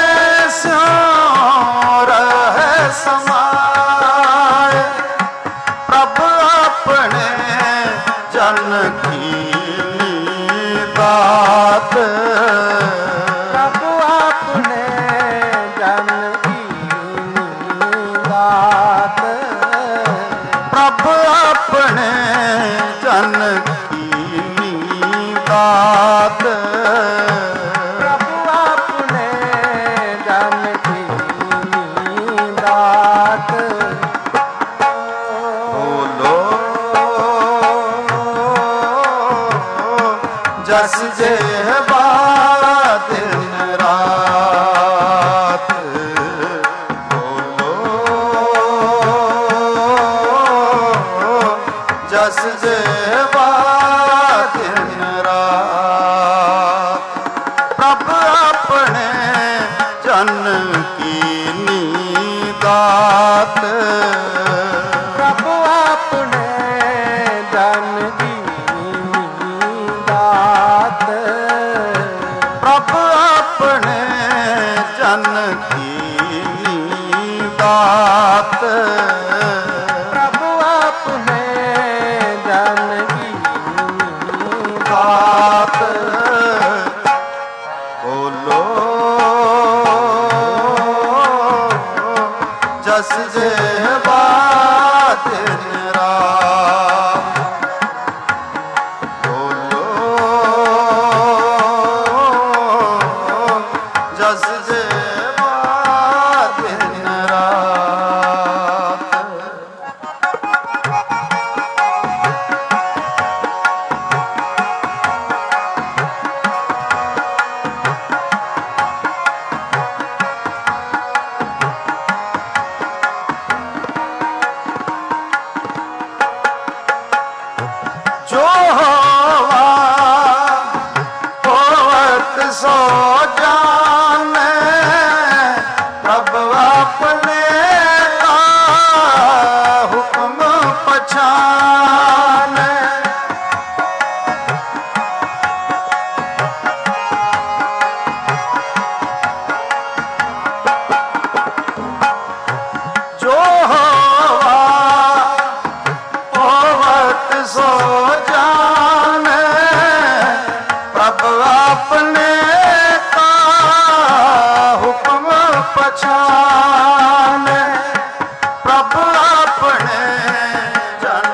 ਸਿਉ ਰਹੇ ਸਮਾਏ। ਪ੍ਰਭ ਆਪਣੇ ਜਨ ਕੀਨੀ ਦਾਤ, ਪ੍ਰਭ ਆਪਣੇ ਜਨ ਕੀਨੀ ਦਾਤ, ਪ੍ਰਭ ਆਪਣੇ ਜਨ ਕੀਨੀ ਦਾਤ। ਪ੍ਰਭ ਆਪਣੇ ਜਨ ਕੀਨੀ ਦਾਤ। ਬੋਲੋ ਜਸ ਜਿਹਵਾ ਦਿਨ ਰਾਤ। ਬੋਲੋ ਜਸ ਜਿਹਵਾ ਦਿਨ ਰਾਤ। ਪ੍ਰਭ ਆਪਣੇ ਜਨ ਕੀਨੀ ਦਾਤ। ਪ੍ਰਭ ਆਪਣੇ ਜਨ ਕੀਨੀ ਦਾਤ। ਪ੍ਰਭ ਆਪਣੇ ਜਨ ਕੀਨੀ ਦਾਤ। ਪ੍ਰਭ ਆਪਣੇ ਜਨ ਕੀਨੀ ਦਾਤ। ਬੋਲੋ ਜਸ ਜਿਹਵਾ ਦਿਨ ਰਾਤ। ਬੋਲੋ ਜਸ ਜਿਹਵਾ ਦਿਨ ਰਾਤ। ਜੋ ਹੋਵਾ ਹੋਵਤ ਸੋ ਜਾਣੈ, ਪ੍ਰਭ ਆਪਣੇ ਕਾ ਹੁਕਮ ਪਛਾਣੈ। ਜੋ ਹੋਵਾ ਹੋਵਤ ਸੋ ਜਾਣੈ, ਪ੍ਰਭ ਆਪਣੇ ਕਾ ਹੁਕਮ ਪਛਾਣੈ। ਪ੍ਰਭ ਆਪਣੇ ਜਨ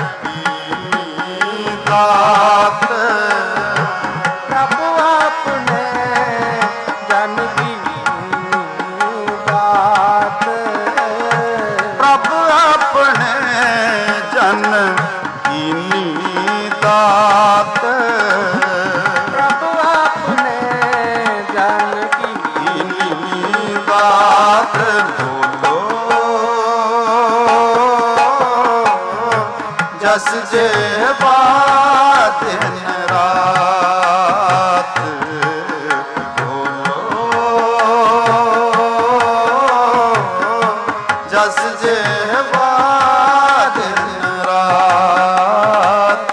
ਕੀਨੀ ਦਾਤ। ਪ੍ਰਭ ਆਪਣੇ ਜਨ ਕੀਨੀ ਦਾਤ। ਪ੍ਰਭ ਆਪਣੇ ਜਨ ਕੀਨੀ ਦਾਤ। ਪ੍ਰਭ ਆਪਣੇ ਜਨ ਕੀਨੀ ਕੀਨੀ ਦਾਤ। ਬੋਲੋ ਜਸ ਜਿਹਵਾ ਦਿਨ ਰਾਤ। ਬੋਲੋ ਜਸ ਜਿਹਵਾ ਦਿਨ ਰਾਤ।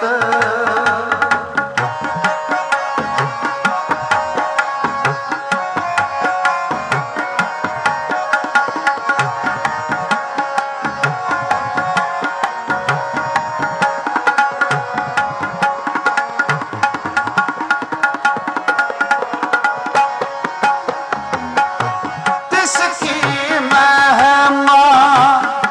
ਤਿਸ ਕੀ ਮਹਿਮਾ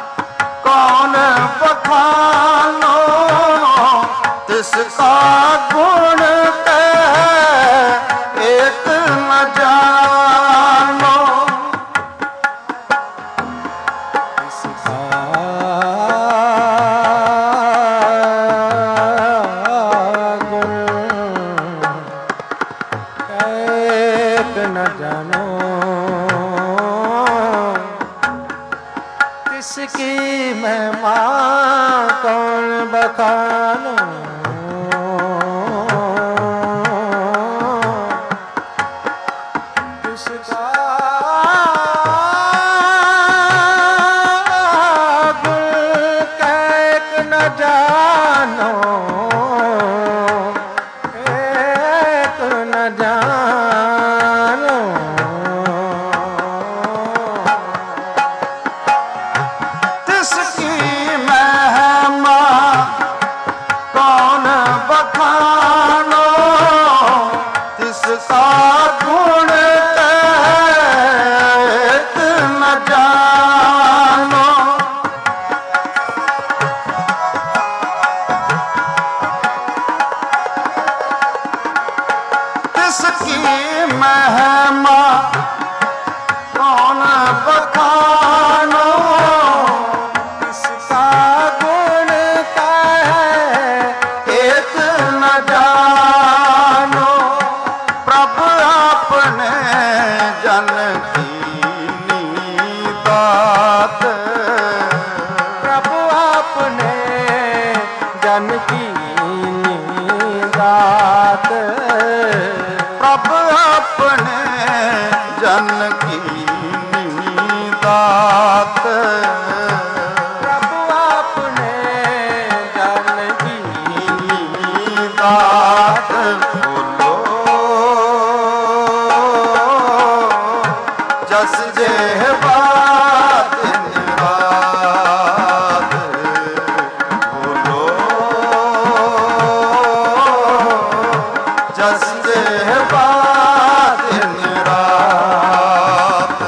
जिसकी महिमा कौन बखानो, जिसका गुण कैक न जानो, एक न जानो। तिसकी महिमा कौन बखानो, तिसका गुण कैक न जानो। तिसकी महिमा कौन बखानो, इसका गुण का है एक न जानो। प्रभु अपने जन की बात, प्रभु अपने जन की दात, प्रभु अपने जन की दात। प्रभु अपने जन की दात बोलो जस जे बात निरात। बोलो जस जे बात निरात।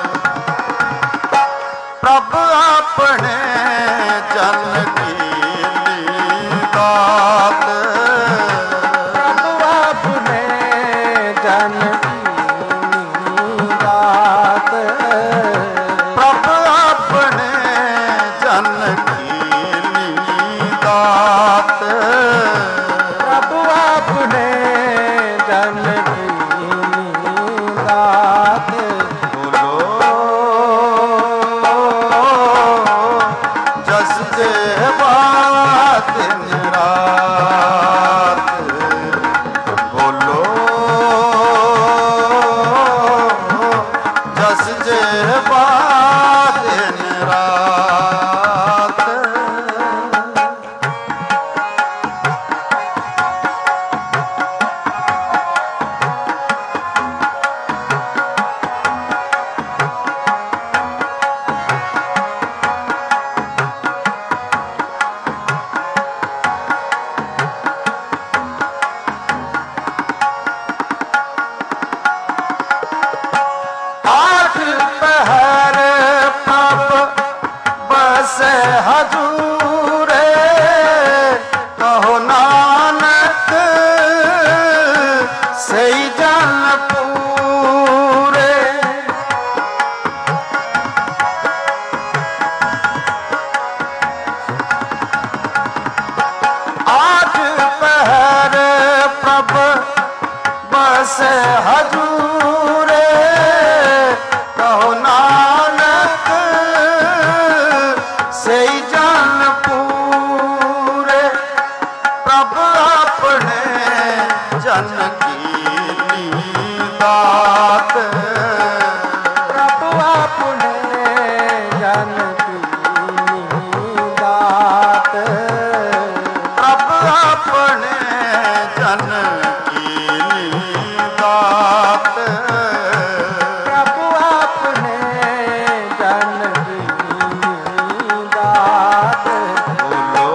प्रभु अपने जन की दात, प्रभु अपने जन की दात, प्रभु अपने जन की दात। प्रभु अपने जन की दात। बोलो जस जे बात निरात। बोलो जस जे बात निरात। आठ पहर पाप बस हजूरे, कहो नानक सही जन पूरे। आठ पहर प्रभ बस हजूरे, कहो नानक सही जन पूरे। प्रभु अपने जन की दात, प्रभु अपने जन की दात, प्रभु अपने जन की दात। प्रभु अपने जन की दात। बोलो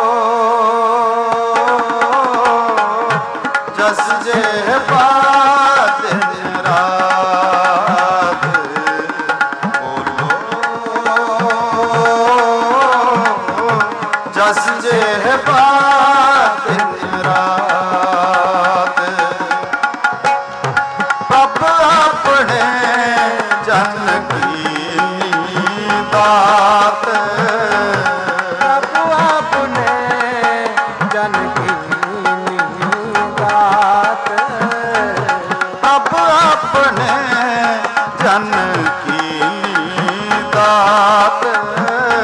जस जे बात निरात। बोलो जस जे बात निरात। प्रभु अपने जन की दात। प्रभु अपने जन की दात। प्रभु अपने जन की दात।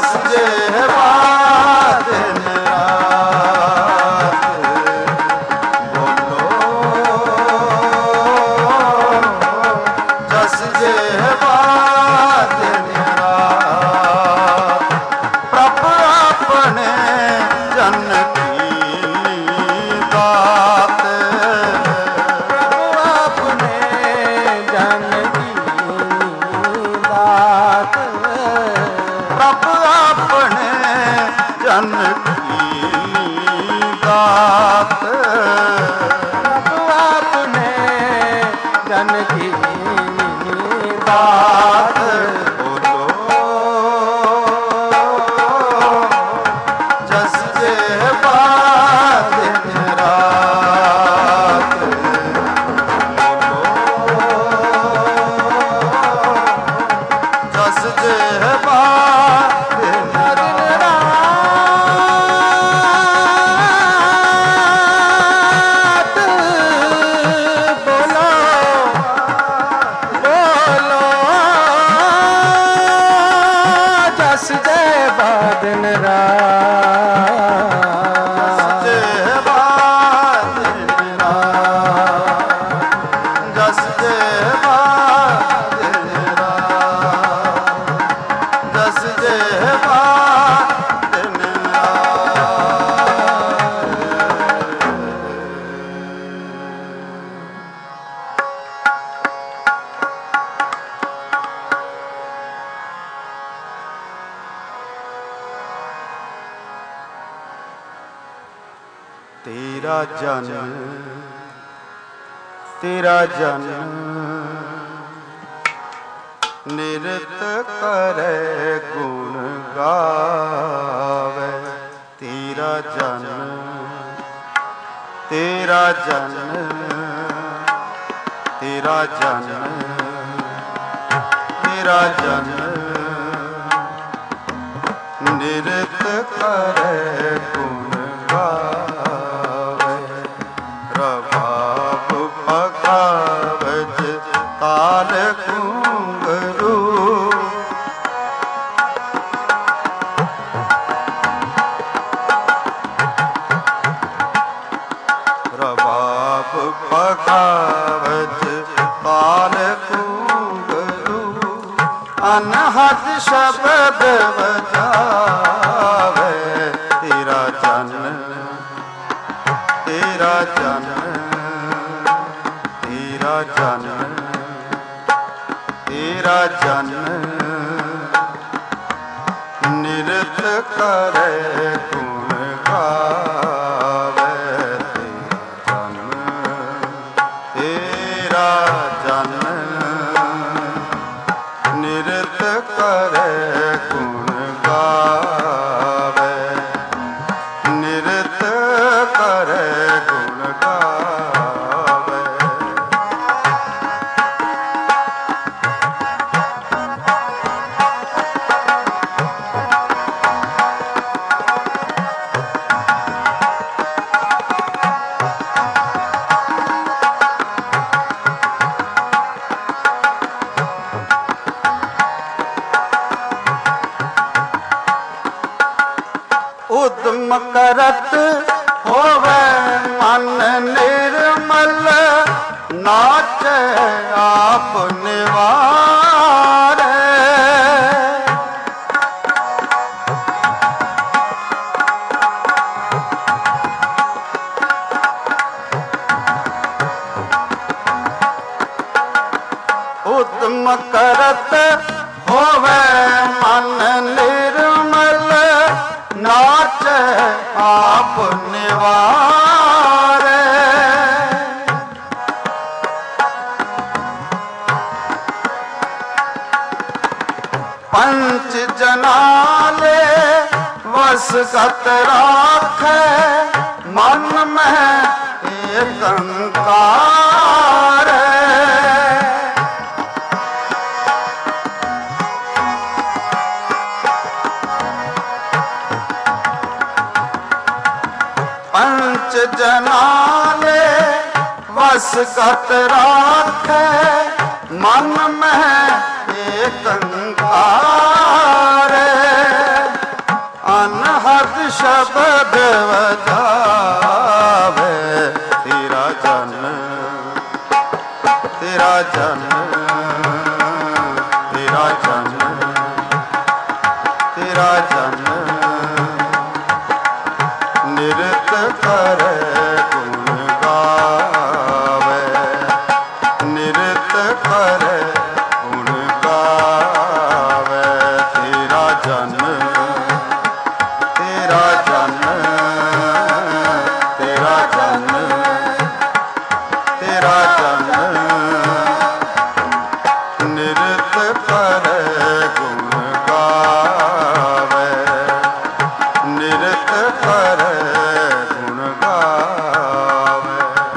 ਜਸ ਜੇ ਬਾਦਨ ਰਾਤ ਬੋਲੋ ਜਸ ਜੇ ਬਾਦਨ ਰਾਤ ਪ੍ਰਭ ਆਪਣੇ ਜਨ ਕੀ ਦਾਤ ਪ੍ਰਭ ਆਪਣੇ ਜਨ ਕੀ ਦਾਤ ਪ੍ਰਭ ਆਪਣੇ ਜਨ ਕੀ ਦਾਤ ਪ੍ਰਭ ਆਪਣੇ ਜਨ ਕੀ ਦਾਤ ਦਾਤ ਬੋਲੋ ਜਸ ਜੇ ਬਾਦਨ ਰਾਤ ਬੋਲੋ ਜਸ ਜੇ ਬਾਦਨ ਰਾਤ ਬੋਲੋ ਬੋਲੋ ਜਸ ਜੈ ਬਾਦਨ ਰਾਤ ਜੇ ਬਾਦਨ ਰਾਤ ਜਸ ਜੇ ਬਾਦਨ ਰਾਤ ਜਸ ਜੇ ਬਾਦਨ ਰਾਤ ਤੇਰਾ ਜਨ ਤੇਰਾ ਜਨ ਨਿਰਤ ਕਰੇ ਗੁਣ ਗਾਵੇ ਤੇਰਾ ਜਨ ਤੇਰਾ ਜਨ ਤੇਰਾ ਜਨ ਤੇਰਾ ਜਨ ਨਿਰਤ ਕਰੇ ਗੁਣ ਗਾਵੇ ਰਬਾਬ ਪਖਾਵਜ ਤਾਲ ਘੁੰਗਰੂ ਰਬਾਬ ਪਖਾਵਜ ਤਾਲ ਘੁੰਗਰੂ ਅਨਹਦ ਸ਼ਬਦ ਵਜਾਵੇ ਤੇਰਾ ਜਨ ਤੇਰਾ ਜਨ ਤੇਰਾ ਜਨ ਤੇਰਾ ਜਨ ਨਿਰਤ ਕਰੇ ਗੁਣ ਗਾਵੇ ਤੇਰਾ ਜਨ ਤੇਰਾ ਜਨ ਨਿਰਤ ਕਰੇ ਗੁਣ ਗਾਵੇ ਨਿਰਤ ਕਰੇ ਗੁਣ ਗਾਵੇ ਉਦਮ ਕਰਤ ਹੋਵੇ ਮਨ ਨਿਰਮਲ ਨਾਚੈ ਆਪ ਨਿਵਾਰੈ ਉਦਮ ਕਰਤ ਹੋਵੇ ਮਨ ਨਿਰਮਲ ਨਾਚੈ ਆਪ ਨਿਵਾਰੈ ਪੰਚ ਜਨਾਲੇ ਵਸਗਤ ਰਾਖੈ ਮਨ ਮਹਿ ਏਕੰਕਾਰ ਪੰਚ ਜਨਾਲੇ ਵਸਗਤ ਰਾਖੈ ਮਨ ਮਹਿ ਏਕੰਕਾਰ शब्द वजावे तेरा जन तेरा जन तेरा जन तेरा जन निरत करे गुण गावे निरत करे गुण गावे तेरा जन तेरा जन तेरा जन तेरा जन निरत करे गुण गावे निरत करे गुण गावे।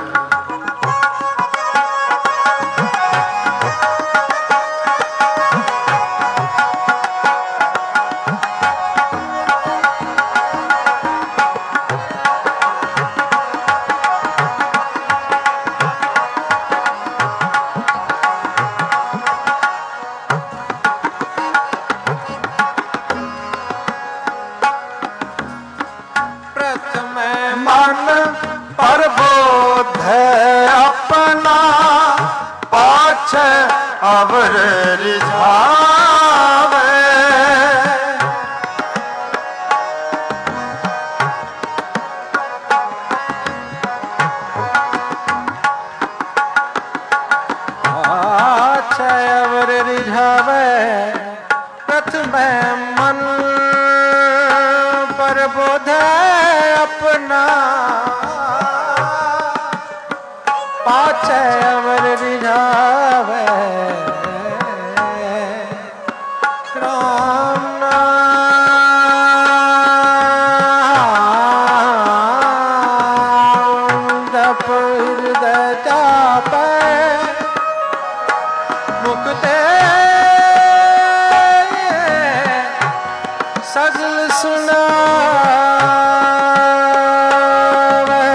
प्रथम मन प्रबोध अपना पाछ अवर रिझावे आछय अवर रिझावे प्रथम मन प्रबोध अपना पाछे अवर रिझावे राम नाम जप हृदय जापे मुक्ते सगल सुनावे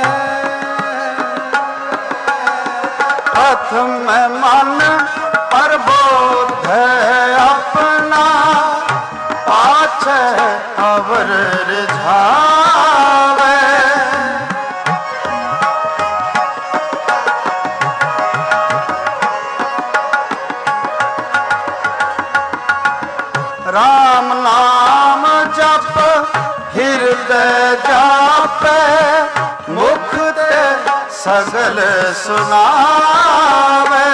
प्रथम मन प्रबोध अपना पाछ अवर रिझावे राम नाम जप हृदय जापे मुख ते सगल सुनावे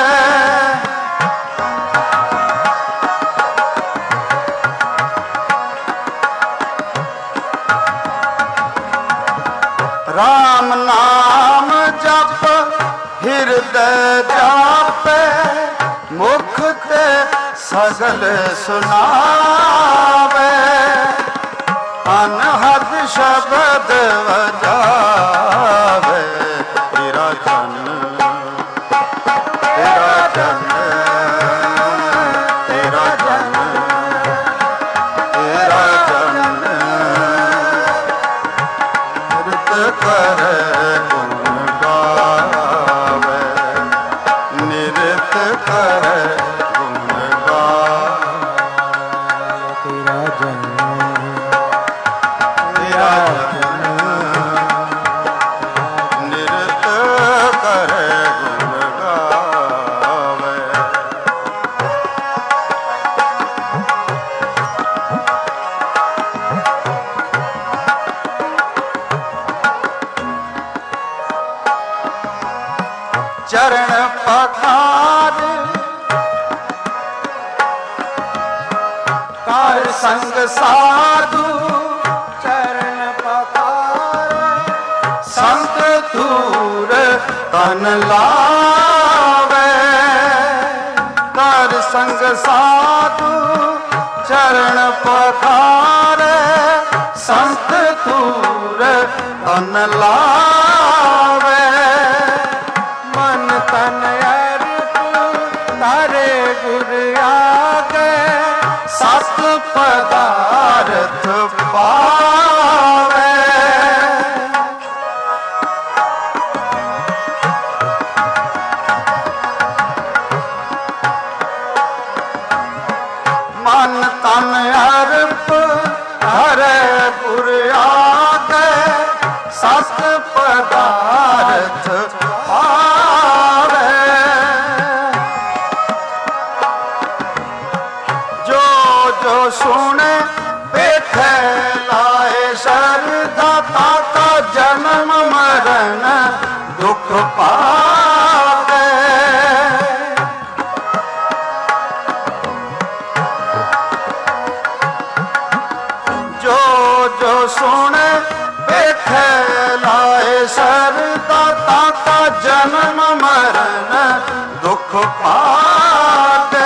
राम नाम जप हृदय जापे मुख ते सगल सुनावे अनहद शब्द वजावे तेरा जन तेरा जन तेरा जन तेरा जन निरत करे गुण गावे निरत करे गुण गावे तेरा जन तेरा जन निरत करे गुण गावे। चरण पखार कार संग साधु चरण पखार संत दूर तन लावे कार संग साधु चरण पखारे संत दूर तन लावे मन तन अर्प तारे गुर आगे सत पदार्थ पावे मन तन अर्प हरे ਗੁਰ ਆਗੇ ਸਤ ਪਦਾਰਥ ਪਾਵੇ। ਜੋ ਜੋ ਸੁਣੇ ਵੇਖੇ ਲਾਏ ਸ਼ਰਧਾ ਤਾਤਾ ਜਨਮ ਮਰਨ ਦੁਖ ਪਾਵੇ। ਜੋ ਜੋ ਸੁਣੇ ਵੇਖੇ ਲਾਏ ਸ਼ਰਧਾ ਤਾਤਾ ਜਨਮ ਮਰਨ ਦੁਖ ਪਾਵੇ।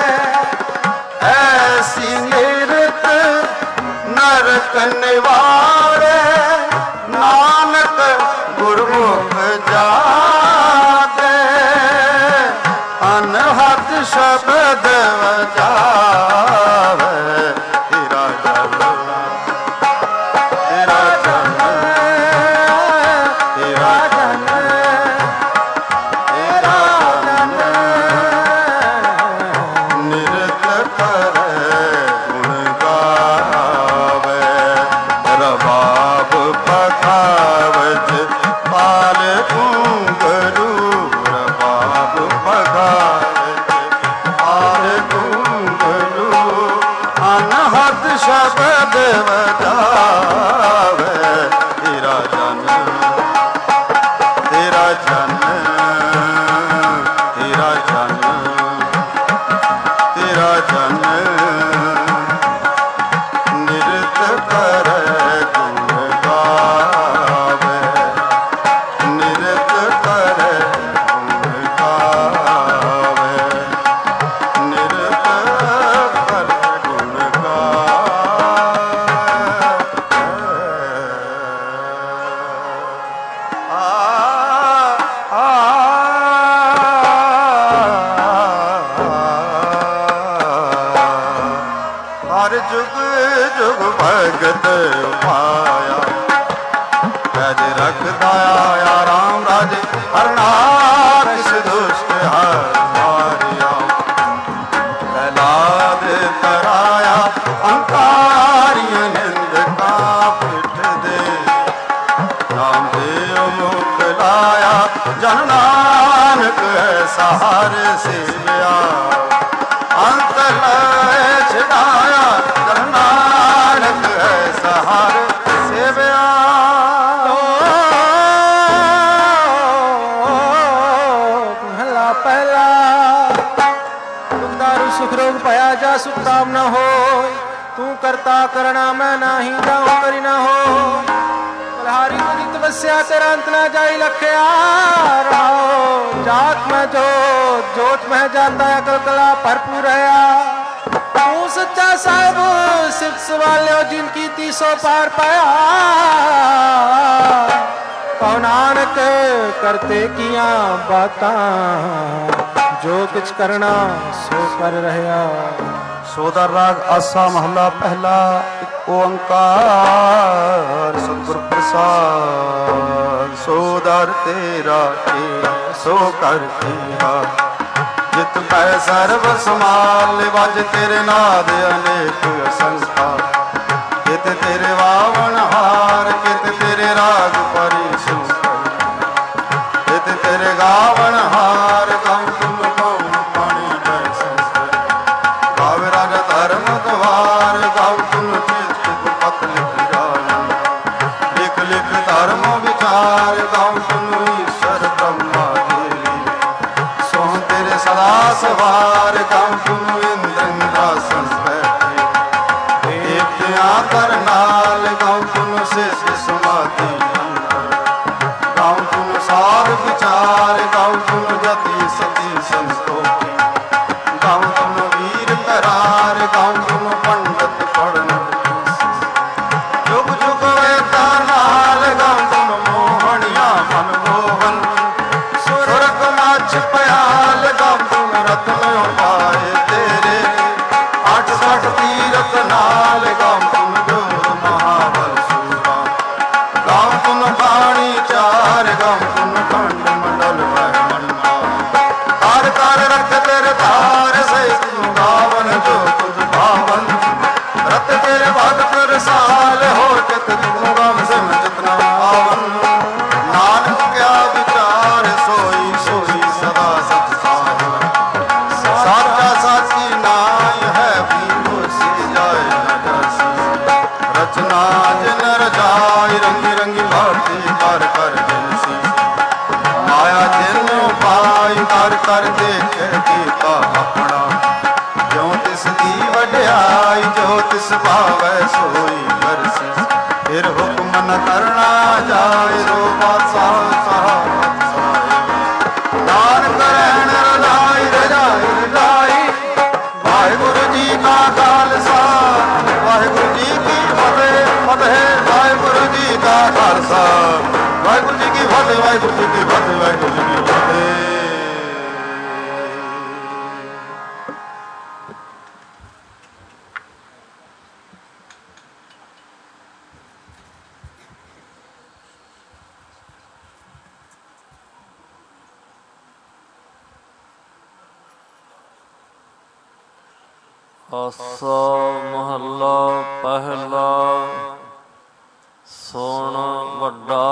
ਐਸੀ ਨਿਰਤ ਨਰਕ ਨਿਵਾਰੇ ਨਾਨਕ ਗੁਰਮੁਖ ਜਾਦੇ। ਅਨਹਦ ਸ਼ਬਦ ਵਜਾਵੇ ਤੇਰਾ ਜਨ ਤੇਰਾ ਜਨ ਤੇਰਾ ਜਨ ਤੇਰਾ ਜਨ ਨਿਰਤ ਕਰੇ ਗੁਣ ਗਾਵੇ। ਰਬਾਬ ਪਖਾਵਜ ਪਾਲ ਘੁੰਗਰੂ ਰਬਾਬ ਪਖਾਵਜ ਪਾਲ ਘੁੰਗਰੂ ਅਨਹਦ ਸ਼ਬਦ ਵਜਾਵੇ ਤੇਰਾ ਜਨ ਤੇਰਾ ਜਨ ਤੇਰਾ ਜਨ ਤੇਰਾ ਜਨ ਨਿਰਤ ਕਰੇ ਗੁਣ ਗਾਵੇ। ਨਿਰਤ ਕਰੇ ਗੁਣ ਗਾਵੇ। ਨਿਰਤ ਕਰੇ ਗੁਣ ਗਾਵੇ। ਆ ਆ ਹਰ ਜੁਗ ਜੁਗ ਭਗਤ ਪਾਇਆ ਪੈਜ ਰਖਦਾ ਆਇਆ ਰਾਮ ਰਾਜੇ ਹਰ ਨਾਰਿਸ ਦੁਸ਼ਟ ਹਰ ਮਾਰਿਆ। ਪ੍ਰਹਲਾਦ ਕਰਾਇਆ ਅੰਕਾਰੀਆਂ ਨਿੰਦਕਾਂ ਪਿੱਠ ਦੇ। ਨਾਮਦੇਵ ਮੁਖ ਲਾਇਆ ਜਨ ਨਾਨਕ ਸਹਾਰੇ ਸੇਵਿਆ। ਅੰਤ ਲੈ ਛਡਾਇਆ ਜਨ ਨਾਨਕ ਸਹਾਰੇ ਸੇਵਿਆ। ਮਹਲਾ ਪਹਿਲਾ। ਦੁਖ ਦਾਰੂ ਸੁਖ ਰੋਗ ਭਇਆ ਜਾ ਸੁਖ ਤਾਮ ਨ ਹੋਇ। ਤੂੰ ਕਰਤਾ ਕਰਣਾ ਮੈਂ ਨਾਹੀ ਜਾਉ ਕਰੀ ਨ ਹੋ। ਬਲਹਾਰੀ ਤੁਦੀ ਤਪੱਸਿਆ ਤੇਰਾ ਅੰਤ ਨਾ ਜਾਈ ਲਖਿਆ ਰਹਾਓ। ਜਾਤ ਮੈਂ ਜੋਤ ਜੋਤ ਮੈਂ ਜਾਤਾ ਅਕਲ ਕਲਾ ਭਰਪੂਰ ਰਹਾ। ਤੂੰ ਸੱਚਾ ਸਾਹਿਬ ਸਿਫਤ ਸਵਾਲਿਓ ਜਿਨ ਕੀਤੀ ਸੋ ਪਾਰ ਪਾਇਆ। ਕਉ ਨਾਨਕ ਕਰਤੇ ਕੀਆਂ ਬਾਤਾਂ ਜੋ ਕਿਛ ਕਰਨਾ ਸੋ ਕਰ ਰਹਿਆ। ਸੋਦਰ ਰਾਗ ਆਸਾ ਮਹਲਾ ਪਹਿਲਾ। ਇੱਕ ਓੰਕਾਰ ਸਤਿਗੁਰ ਪ੍ਰਸਾਦ। ਸੋਦਰ ਤੇਰਾ ਕੇ ਸੋ ਕਰ ਕੀਆ। ਜਿਤ ਪੈ ਸਰਬ ਸਮਾਲ ਵਜ ਤੇਰੇ ਨਾਦ ਅਨੇਕ ਸੰਸਥਾ। ਕਿਤ ਤੇਰੇ ਵਾਵਣ ਹਾਰ ਕਿਤ ਤੇਰੇ ਰਾਗ ਪਰੀ ਸੁਖ। ਕਿਤ ਤੇਰੇ ਗਾਵਣ ਹਾਰ ਗਮ ਤੁਮ ਕਉ ਪਾਣੀ ਬੈ ਸੰਸਰ। ਗਾਵੇ ਰਾਗ ਧਰਮ ਦਵਾਰ ਗਾਉ ਤੁਮ ਚਿਤ ਪਤ ਲਿਖ ਜਾਣੀ। ਲਿਖ ਲਿਖ ਧਰਮ ਵਿਚਾਰ ਗਾਉ ਤੁਮ ਈਸ਼ਰ ਬ੍ਰਹਮਾ ਦੇਵੀ। ਸੋਹ ਤੇਰੇ ਸਦਾ ਸਵਾਰ ਗਾਉ ਤੁਮ ਇੰਦਰਾਸਨ ਬੈਠੇ। ਦੇਵਤਿਆਂ ਕਰ ਨਾਲ ਗਾਉ ਤੁਮ ਸਿਸ ਸਮਾਧੀ। ਕਰਨਾ ਜਿਨ ਰਜਾਈ ਰੰਗੀ ਰੰਗੀ ਭਾਤੀ ਕਰ ਕਰ ਜਿਨਸੀ ਮਾਇਆ ਜਿਨ ਉਪਾਈ ਕਰ ਕਰ ਦੇਖੇ ਕੀਤਾ ਆਪਣਾ ਜਿਉ ਤਿਸ ਦੀ ਵਡਿਆਈ ਜੋ ਤਿਸ ਭਾਵੈ ਸੋਈ ਵਰਸੀ ਫਿਰ ਹੁਕਮ ਨ ਕਰਨਾ ਜਾਏ ਰੋ ਬਾਦਸ਼ਾਹ ਸਾਹਿਬ ਨਾਨਕ ਰਹਿਣ ਰਜਾਈ ਰਜਾਈ ਰਜਾਈ ਵਾਹਿਗੁਰੂ ਜੀ ਕਾ ਖਾਲਸਾ ਵਾਹਿਗੁਰੂ ਜੀ ਕੀ ਫਤਿਹ ਫਤਿਹ ਵਾਹਿਗੁਰੂ ਜੀ ਕਾ ਖਾਲਸਾ ਵਾਹਿਗੁਰੂ ਜੀ ਕੀ ਫਤਿਹ ਵਾਹਿਗੁਰੂ ਜੀ ਕੀ ਫਤਿਹ ਵਾਹਿਗੁਰੂ ਜੀ ਕੀ ਫਤਿਹ। ਆਸਾ ਮਹੱਲਾ ਪਹਿਲਾ। ਸੁਣ ਵੱਡਾ